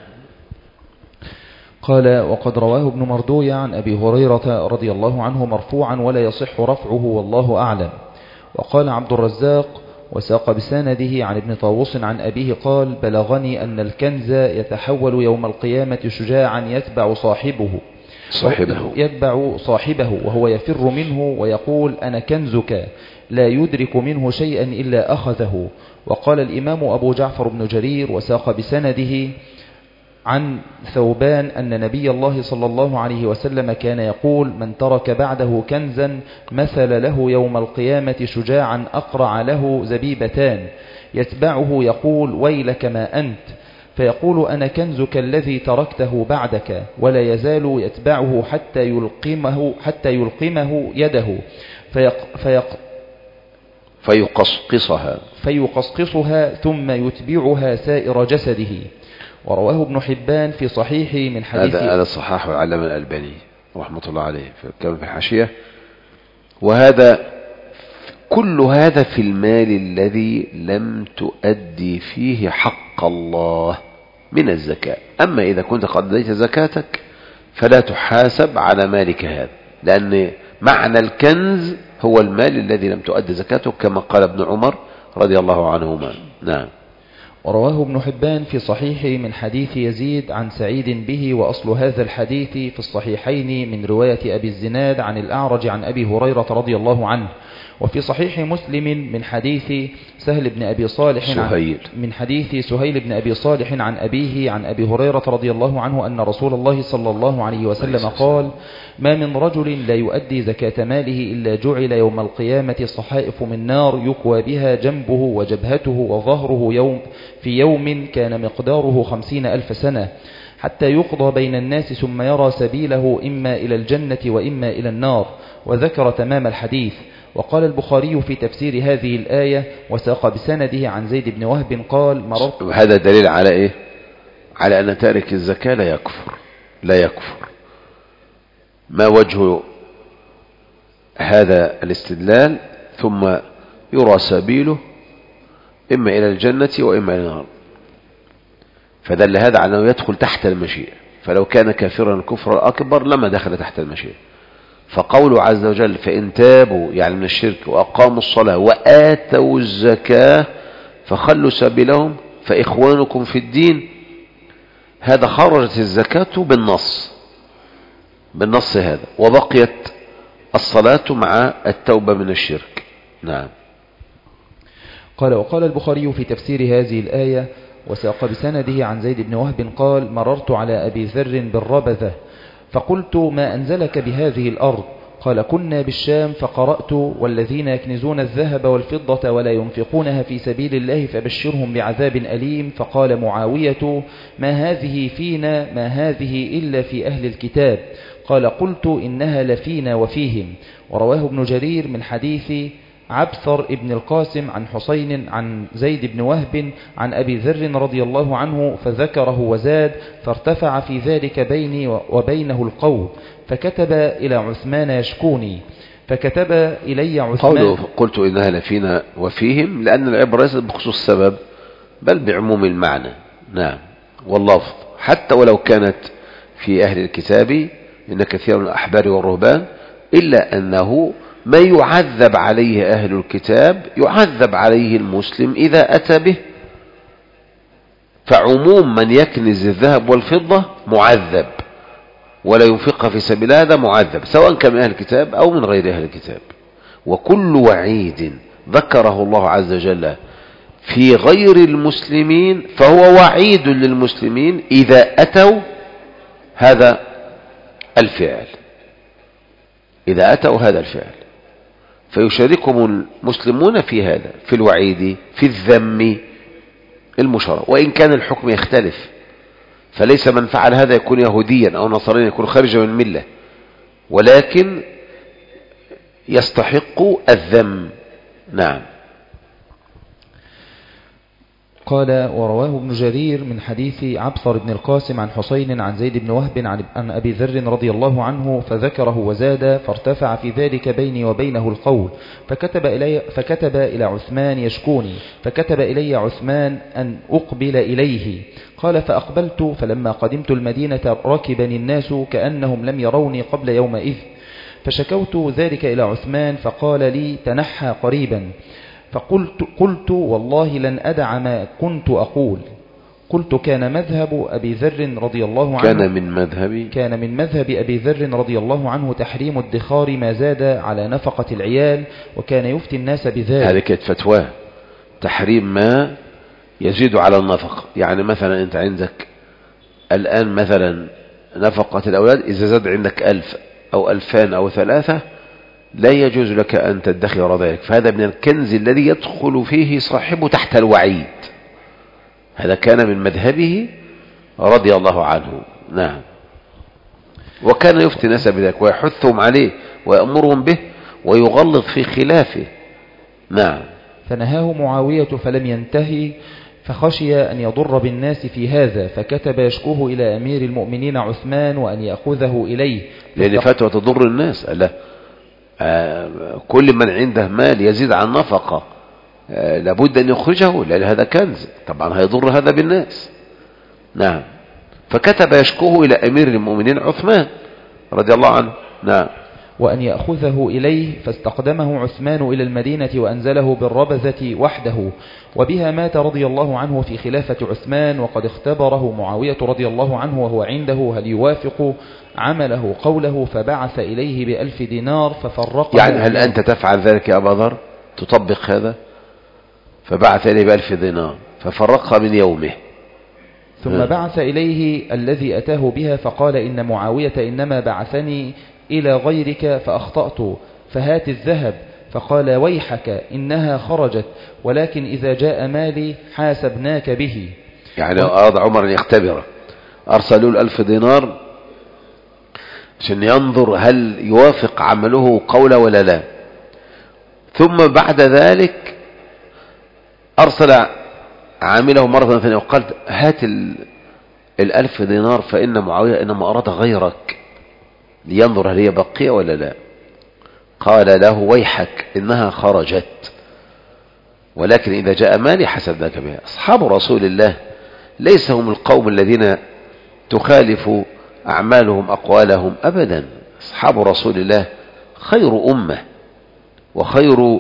[SPEAKER 2] قال وقد رواه ابن مردوية عن أبي هريرة رضي الله عنه مرفوعا ولا يصح رفعه والله أعلم. وقال عبد الرزاق وساق بسنده عن ابن طاووس عن أبيه قال بلغني أن الكنز يتحول يوم القيامة شجاعا يتبع صاحبه
[SPEAKER 1] صاحبه
[SPEAKER 2] يتبع صاحبه وهو يفر منه ويقول أنا كنزك، لا يدرك منه شيئا إلا أخذه. وقال الإمام أبو جعفر بن جرير وساق بسنده عن ثوبان أن نبي الله صلى الله عليه وسلم كان يقول من ترك بعده كنزا مثل له يوم القيامة شجاعا أقرع له زبيبتان يتبعه يقول ويلك ما أنت، فيقول أنا كنزك الذي تركته بعدك، ولا يزال يتبعه حتى يلقمه, حتى يلقمه يده فيق فيق
[SPEAKER 1] فيقصقصها
[SPEAKER 2] فيقصقصها ثم يتبعها سائر جسده. ورواه ابن حبان في صحيحه من حديث
[SPEAKER 1] هذا هذا صححه العلامة الألباني رحمة الله عليه كما في الحاشية. وهذا كل هذا في المال الذي لم تؤدي فيه حق الله من الزكاة. أما إذا كنت قد أديت زكاتك فلا تحاسب على مالك هذا، لأن معنى الكنز هو المال الذي لم تؤد زكاته كما قال ابن عمر رضي الله عنهما. نعم.
[SPEAKER 2] ورواه ابن حبان في صحيحه من حديث يزيد عن سعيد به، وأصل هذا الحديث في الصحيحين من رواية أبي الزناد عن الأعرج عن أبي هريرة رضي الله عنه. وفي صحيح مسلم من حديث سهل بن أبي صالح
[SPEAKER 1] سهيل
[SPEAKER 2] من حديث سهيل بن أبي صالح عن أبيه عن أبي هريرة رضي الله عنه أن رسول الله صلى الله عليه وسلم قال: ما من رجل لا يؤدي زكاة ماله إلا جعل يوم القيامة صحائف من نار يكوى بها جنبه وجبهته وظهره يوم في يوم كان مقداره خمسين ألف سنة، حتى يقضى بين الناس ثم يرى سبيله إما إلى الجنة وإما إلى النار. وذكر تمام الحديث. وقال البخاري في تفسير هذه الآية وساق بسنده عن زيد بن وهب قال: مررت.
[SPEAKER 1] هذا دليل على إيه؟ على أن تارك الزكاة لا يكفر لا يكفر. ما وجه هذا الاستدلال؟ ثم يرى سبيله إما إلى الجنة وإما إلى النار، فدل هذا على أنه يدخل تحت المشيئة، فلو كان كافرا الكفر الأكبر لما دخل تحت المشيئة. فقوله عز وجل: فإن تابوا يعني من الشرك وأقاموا الصلاة وآتوا الزكاة فخلوا سبيلهم فإخوانكم في الدين، هذا خرجت الزكاة بالنص بالنص هذا، وبقيت الصلاة مع التوبة من الشرك. نعم.
[SPEAKER 2] قال: وقال البخاري في تفسير هذه الآية وساق بسنده عن زيد بن وهب قال: مررت على أبي ذر بالربذة فقلت: ما أنزلك بهذه الأرض؟ قال: كنا بالشام فقرأت: والذين يكنزون الذهب والفضة ولا ينفقونها في سبيل الله فبشرهم بعذاب أليم. فقال معاوية: ما هذه فينا ما هذه إلا في أهل الكتاب. قال: قلت: إنها لفينا وفيهم. ورواه ابن جرير من حديث عبثر ابن القاسم عن حسين عن زيد بن وهب عن أبي ذر رضي الله عنه فذكره وزاد: فارتفع في ذلك بيني وبينه القول فكتب إلى عثمان يشكوني فكتب إلي عثمان.
[SPEAKER 1] قوله قلت إنها لفينا وفيهم لأن العبرة ليست بخصوص السبب بل بعموم المعنى. نعم. واللفظ حتى ولو كانت في أهل الكتاب إن كثير من الأحبار والرهبان، إلا أنه ما يعذب عليه أهل الكتاب يعذب عليه المسلم إذا أتى به، فعموم من يكنز الذهب والفضة معذب ولا ينفقها في سبيل هذا معذب، سواء كان من أهل الكتاب أو من غير أهل الكتاب. وكل وعيد ذكره الله عز وجل في غير المسلمين فهو وعيد للمسلمين إذا أتوا هذا الفعل إذا أتوا هذا الفعل فيشاركهم المسلمون في هذا، في الوعيد، في الذم المشرع، وإن كان الحكم يختلف، فليس من فعل هذا يكون يهوديا أو نصرانيا يكون خارج من الملة، ولكن يستحق الذم. نعم.
[SPEAKER 2] قال: ورواه ابن جرير من حديث عبثر بن القاسم عن حسين عن زيد بن وهب عن أبي ذر رضي الله عنه فذكره وزاد: فارتفع في ذلك بيني وبينه القول فكتب إلي, فكتب إلى عثمان يشكوني فكتب إلي عثمان أن أقبل إليه. قال: فأقبلت فلما قدمت المدينة ركبني الناس كأنهم لم يروني قبل يومئذ، فشكوت ذلك إلى عثمان فقال لي: تنحى قريبا. فقلت قلت والله لن أدع ما كنت أقول. قلت: كان مذهب أبي ذر رضي الله عنه
[SPEAKER 1] كان من مذهب
[SPEAKER 2] كان من مذهب أبي ذر رضي الله عنه تحريم الادخار ما زاد على نفقة العيال، وكان يفتي الناس بذلك.
[SPEAKER 1] هذه كانت فتوى تحريم ما يزيد على النفقة. يعني مثلا أنت عندك الآن مثلا نفقة الأولاد إذا زاد عندك ألف أو ألفان أو ثلاثة لا يجوز لك أن تدخر ذلك، فهذا من الكنز الذي يدخل فيه صاحبه تحت الوعيد. هذا كان من مذهبه رضي الله عنه. نعم. وكان يفتي الناس بذلك ويحثهم عليه ويأمرهم به ويغلظ في خلافه. نعم.
[SPEAKER 2] فنهاه معاوية فلم ينتهي، فخشي أن يضر بالناس في هذا، فكتب يشكوه إلى أمير المؤمنين عثمان وأن يأخذه إليه،
[SPEAKER 1] لأن فتوى تضر الناس. لا، آه كل من عنده مال يزيد عن نفقة آه لابد أن يخرجه، لأن هذا كنز طبعا هيضر هذا بالناس. نعم. فكتب يشكوه إلى أمير المؤمنين عثمان رضي الله عنه. نعم.
[SPEAKER 2] وأن يأخذه إليه، فاستقدمه عثمان إلى المدينة وأنزله بالربذة وحده، وبها مات رضي الله عنه في خلافة عثمان، وقد اختبره معاوية رضي الله عنه وهو عنده هل يوافق عمله قوله، فبعث إليه بألف دينار ففرقه.
[SPEAKER 1] يعني هل أنت تفعل ذلك يا أبا ذر؟ تطبق هذا؟ فبعث إليه بألف دينار ففرقها من يومه.
[SPEAKER 2] ثم بعث إليه الذي أتاه بها فقال إن معاوية إنما بعثني إلى غيرك فأخطأت، فهات الذهب. فقال ويحك إنها خرجت، ولكن إذا جاء مالي حاسبناك به.
[SPEAKER 1] يعني أراد عمر أن يختبره، أرسلوا الألف دينار عشان ينظر هل يوافق عمله قوله ولا لا. ثم بعد ذلك أرسل عامله مرة ثانية وقال هات الألف دينار فإن معاوية إنما أراد غيرك، لينظر هل هي بقية ولا لا. قال له ويحك إنها خرجت، ولكن إذا جاء مالي حسبناك بها. أصحاب رسول الله ليس هم القوم الذين تخالف أعمالهم أقوالهم أبدا. أصحاب رسول الله خير أمة وخير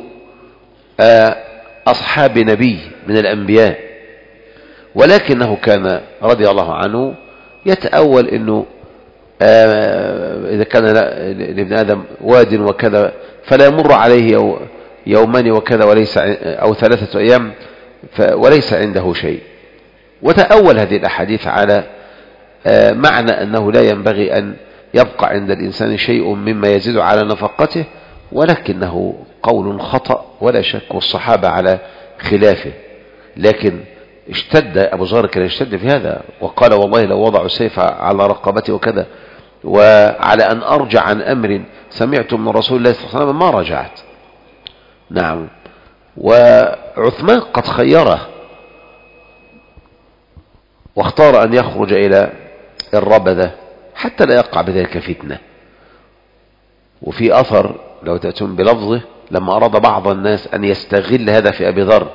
[SPEAKER 1] أصحاب نبي من الأنبياء، ولكنه كان رضي الله عنه يتأول أنه إذا كان لابن آدم واد وكذا فلا يمر عليه يومان وكذا وليس أو ثلاثة أيام وليس عنده شيء، وتأول هذه الأحاديث على معنى أنه لا ينبغي أن يبقى عند الإنسان شيء مما يزيد على نفقته، ولكنه قول خطأ ولا شك، والصحابة على خلافه. لكن اشتد أبو ذر كان يشتد في هذا وقال والله لو وضعوا السيف على رقبتي وكذا، وعلى أن أرجع عن أمر سمعت من رسول الله صلى الله عليه وسلم ما رجعت. نعم. وعثمان قد خيره واختار أن يخرج إلى الربذة حتى لا يقع بذلك فتنة. وفي أثر لو تأتون بلفظه لما أراد بعض الناس أن يستغل هذا في أبي ذر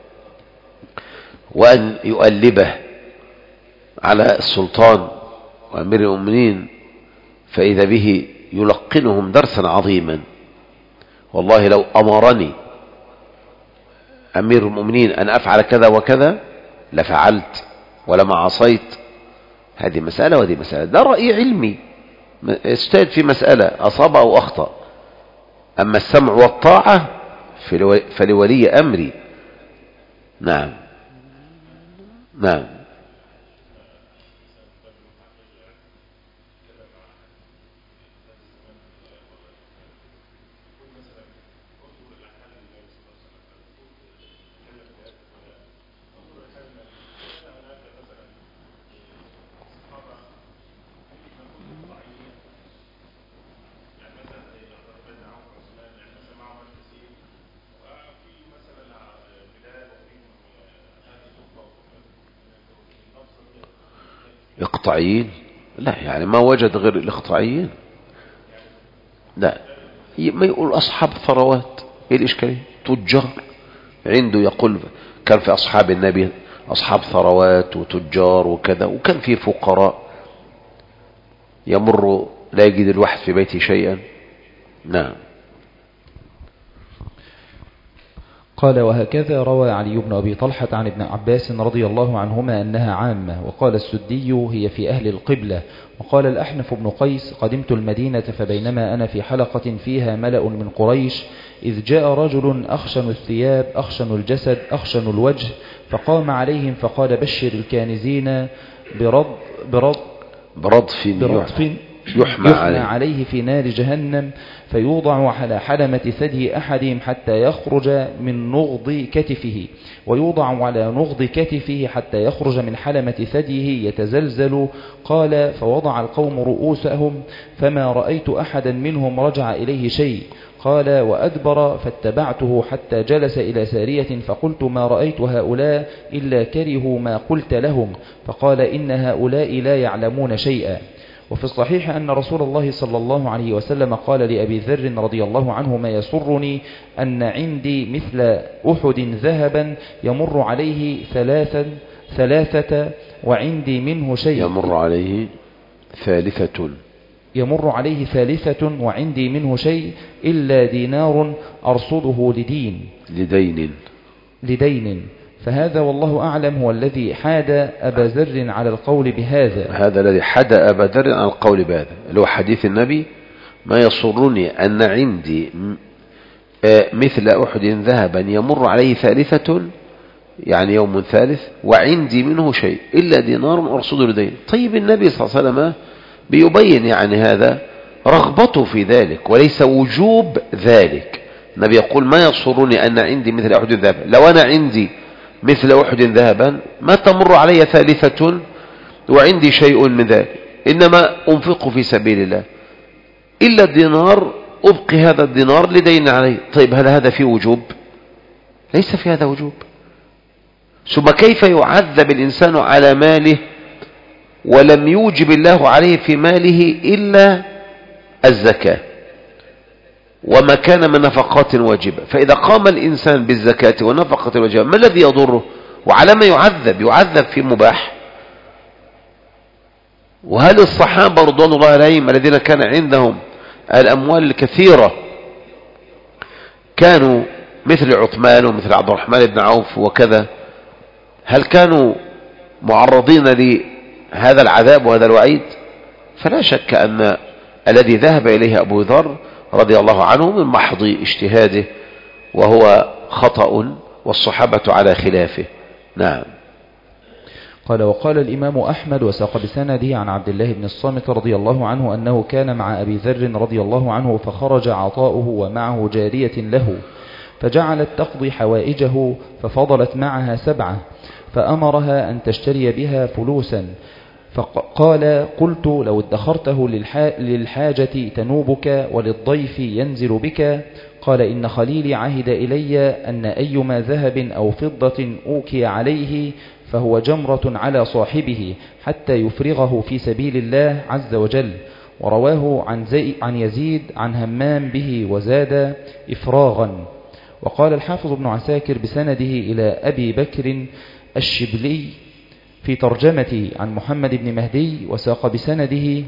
[SPEAKER 1] وأن يؤلبه على السلطان وأمير المؤمنين، فإذا به يلقنهم درسا عظيما. والله لو أمرني أمير المؤمنين أن أفعل كذا وكذا لفعلت ولما عصيت. هذه مسألة وهذه مسألة، ده رأي علمي يجتهد في مسألة أصاب أو أخطأ. أما السمع والطاعة فلولي أمري. نعم نعم. إقطاعيين؟ لا، يعني ما وجد غير الإقطاعيين. لا، ما يقول أصحاب ثروات، إيه الإشكالية؟ تجار عنده يقول كان في أصحاب النبي أصحاب ثروات وتجار وكذا، وكان في فقراء يمر لا يجد الواحد في بيته شيئا. نعم.
[SPEAKER 2] قال وهكذا روى علي بن أبي طلحة عن ابن عباس رضي الله عنهما أنها عامة. وقال السدي هي في أهل القبلة. وقال الأحنف بن قيس قدمت المدينة فبينما أنا في حلقة فيها ملأ من قريش إذ جاء رجل أخشن الثياب أخشن الجسد أخشن الوجه فقام عليهم فقال بشر الكانزين برض برض
[SPEAKER 1] برضف
[SPEAKER 2] برضف
[SPEAKER 1] يحمى عليه.
[SPEAKER 2] عليه في نار جهنم فيوضع على حلمة ثدي أحدهم حتى يخرج من نغض كتفه، ويوضع على نغض كتفه حتى يخرج من حلمة ثديه يتزلزل. قال فوضع القوم رؤوسهم فما رأيت أحدا منهم رجع إليه شيء. قال وأدبر فاتبعته حتى جلس إلى سارية فقلت ما رأيت هؤلاء إلا كرهوا ما قلت لهم. فقال إن هؤلاء لا يعلمون شيئا. وفي الصحيح أن رسول الله صلى الله عليه وسلم قال لأبي ذر رضي الله عنه ما يسرني أن عندي مثل أحد ذهبا يمر عليه ثلاثا ثلاثة وعندي منه شيء.
[SPEAKER 1] يمر عليه ثالثة
[SPEAKER 2] يمر عليه ثالثة وعندي منه شيء إلا دينار أرصده لدين
[SPEAKER 1] لدين
[SPEAKER 2] لدين فهذا والله أعلم هو الذي حاد أبا ذر على القول بهذا.
[SPEAKER 1] هذا الذي حاد أبا ذر على القول بهذا اللي هو حديث النبي: ما يسرني أن عندي مثل أحد ذهبا يمر عليه ثالثة، يعني يوم ثالث، وعندي منه شيء إلا دينار أرصده لدين. طيب النبي صلى الله عليه وسلم بيبين يعني هذا رغبته في ذلك وليس وجوب ذلك. النبي يقول: ما يسرني أن عندي مثل أحد ذهبا، لو أنا عندي مثل أحد ذهبا ما تمر علي ثالثة وعندي شيء من ذلك، إنما أنفق في سبيل الله، إلا الدينار أبقي هذا الدينار لدين عليه. طيب هل هذا فيه وجوب؟ ليس في هذا وجوب. ثم كيف يعذب الإنسان على ماله ولم يوجب الله عليه في ماله إلا الزكاة وما كان من نفقات واجبة؟ فإذا قام الإنسان بالزكاة والنفقة الواجبة ما الذي يضره؟ وعلى ما يعذب؟ يعذب في مباح. وهل الصحابة رضوان الله عليهم الذين كان عندهم الأموال الكثيرة كانوا مثل عثمان ومثل عبد الرحمن بن عوف وكذا، هل كانوا معرضين لهذا العذاب وهذا الوعيد؟ فلا شك أن الذي ذهب إليه أبو ذر رضي الله عنه من محض اجتهاده وهو خطأ والصحابة على خلافه. نعم.
[SPEAKER 2] قال: وقال الإمام أحمد وساق بسنده عن عبد الله بن الصامت رضي الله عنه أنه كان مع أبي ذر رضي الله عنه فخرج عطاؤه ومعه جارية له فجعلت تقضي حوائجه ففضلت معها سبعة فأمرها أن تشتري بها فلوسا، فقال: قلت: لو ادخرته للحاجة تنوبك وللضيف ينزل بك. قال: إن خليلي عهد إلي أن أيما ذهب أو فضة أوكي عليه فهو جمرة على صاحبه حتى يفرغه في سبيل الله عز وجل. ورواه عن, زي عن يزيد عن همام به وزاد إفراغا. وقال الحافظ ابن عساكر بسنده إلى أبي بكر الشبلي في ترجمته عن محمد بن مهدي وساق بسنده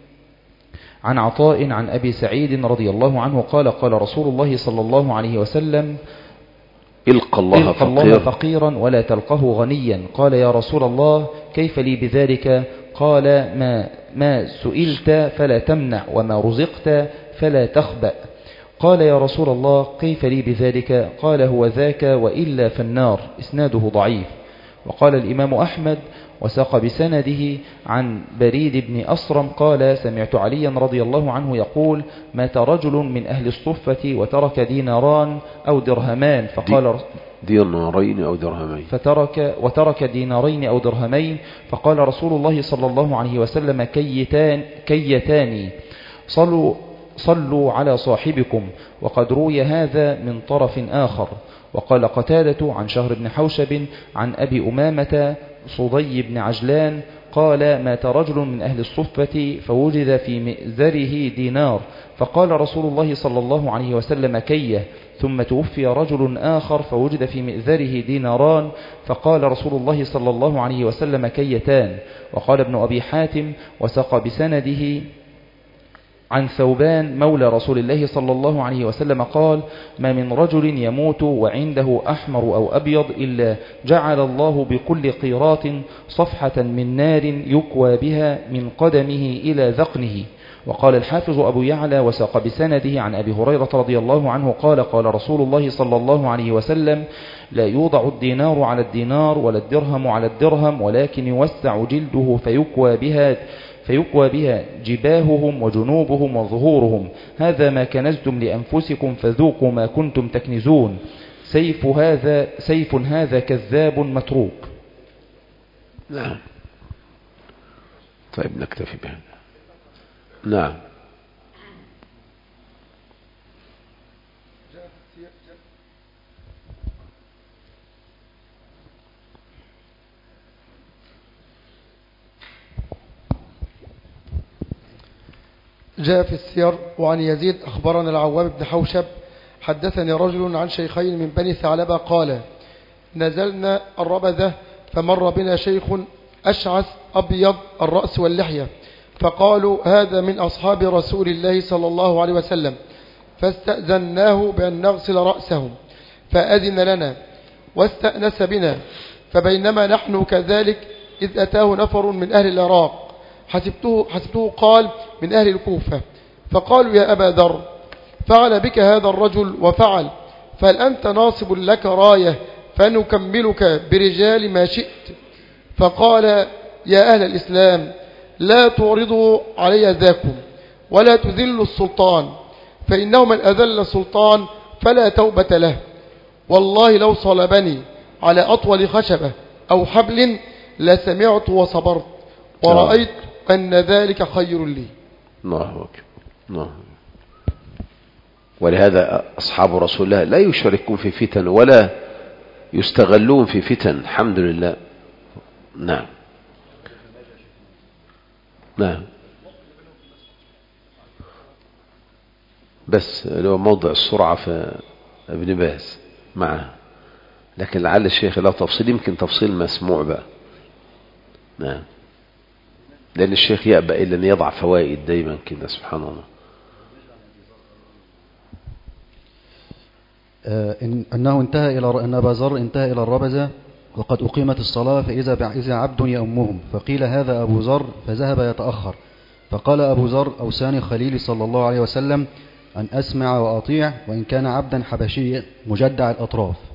[SPEAKER 2] عن عطاء عن أبي سعيد رضي الله عنه قال: قال رسول الله صلى الله عليه وسلم:
[SPEAKER 1] إلقى الله,
[SPEAKER 2] إلقى الله فقيرا ولا تلقه غنيا. قال: يا رسول الله كيف لي بذلك؟ قال: ما, ما سئلت فلا تمنع وما رزقت فلا تخبأ. قال: يا رسول الله كيف لي بذلك؟ قال: هو ذاك وإلا فالنار. إسناده ضعيف. وقال الإمام أحمد وساق بسنده عن بريد بن أصرم قال: سمعت عليا رضي الله عنه يقول: مات رجل من أهل الصفة وترك ديناران أو درهمان، فقال
[SPEAKER 1] دينارين أو درهمين
[SPEAKER 2] فترك وترك دينارين أو درهمين، فقال رسول الله صلى الله عليه وسلم: كيتان كيتان صلوا صلوا على صاحبكم. وقد روي هذا من طرف آخر. وقال قتادة عن شهر بن حوشب عن أبي أمامة صدي بن عجلان قال: مات رجل من أهل الصفة فوجد في مئزره دينار، فقال رسول الله صلى الله عليه وسلم: كيه. ثم توفي رجل آخر فوجد في مئزره ديناران، فقال رسول الله صلى الله عليه وسلم: كيتان. وقال ابن أبي حاتم وساق بسنده عن ثوبان مولى رسول الله صلى الله عليه وسلم قال: ما من رجل يموت وعنده أحمر أو أبيض إلا جعل الله بكل قيراط صفحة من نار يكوى بها من قدمه إلى ذقنه. وقال الحافظ أبو يعلى وساق بسنده عن أبي هريرة رضي الله عنه قال: قال رسول الله صلى الله عليه وسلم: لا يوضع الدينار على الدينار ولا الدرهم على الدرهم، ولكن يوسع جلده فيكوى بها فيكوى بها جباههم وجنوبهم وظهورهم. هذا ما كنزتم لأنفسكم فذوقوا ما كنتم تكنزون. سيف هذا سيف هذا كذاب متروك.
[SPEAKER 1] نعم. طيب نكتفي بهذا. نعم.
[SPEAKER 3] جاء في السير وعن يزيد أخبرنا العوام بن حوشب حدثني رجل عن شيخين من بني ثعلبة قال: نزلنا الربذة فمر بنا شيخ أشعث أبيض الرأس واللحية، فقالوا هذا من أصحاب رسول الله صلى الله عليه وسلم، فاستأذناه بأن نغسل رأسه فأذن لنا واستأنس بنا. فبينما نحن كذلك إذ أتاه نفر من أهل العراق، حسبته, حسبته قال من أهل الكوفة، فقالوا يا أبا ذر فعل بك هذا الرجل وفعل، فهل أنت ناصب لك راية فنكملك برجال ما شئت؟ فقال يا أهل الإسلام لا تعرضوا علي ذاكم ولا تذلوا السلطان، فإنه من أذل السلطان فلا توبة له. والله لو صلبني على أطول خشبة أو حبل لسمعت وصبرت ورأيت أن ذلك خير لي.
[SPEAKER 1] الله أكبر. الله. ولهذا أصحاب رسول الله لا يشاركون في فتن ولا يستغلون في فتن، الحمد لله. نعم نعم. بس لو موضع السرعة في ابن باز معه، لكن لعل الشيخ له تفصيل، يمكن تفصيل مسموع بقى. نعم. لأن الشيخ يأبى إلا أن يضع فوائد دايما كده، سبحان الله.
[SPEAKER 5] إن أنه انتهى إلى أن أبا ذر انتهى إلى الربزة وقد أقيمت الصلاة، فإذا إذا عبد يأمهم، فقيل هذا أبو ذر، فذهب يتأخر، فقال أبو ذر أوصاني خليلي صلى الله عليه وسلم أن أسمع وأطيع وإن كان عبدا حبشيا مجدع الأطراف.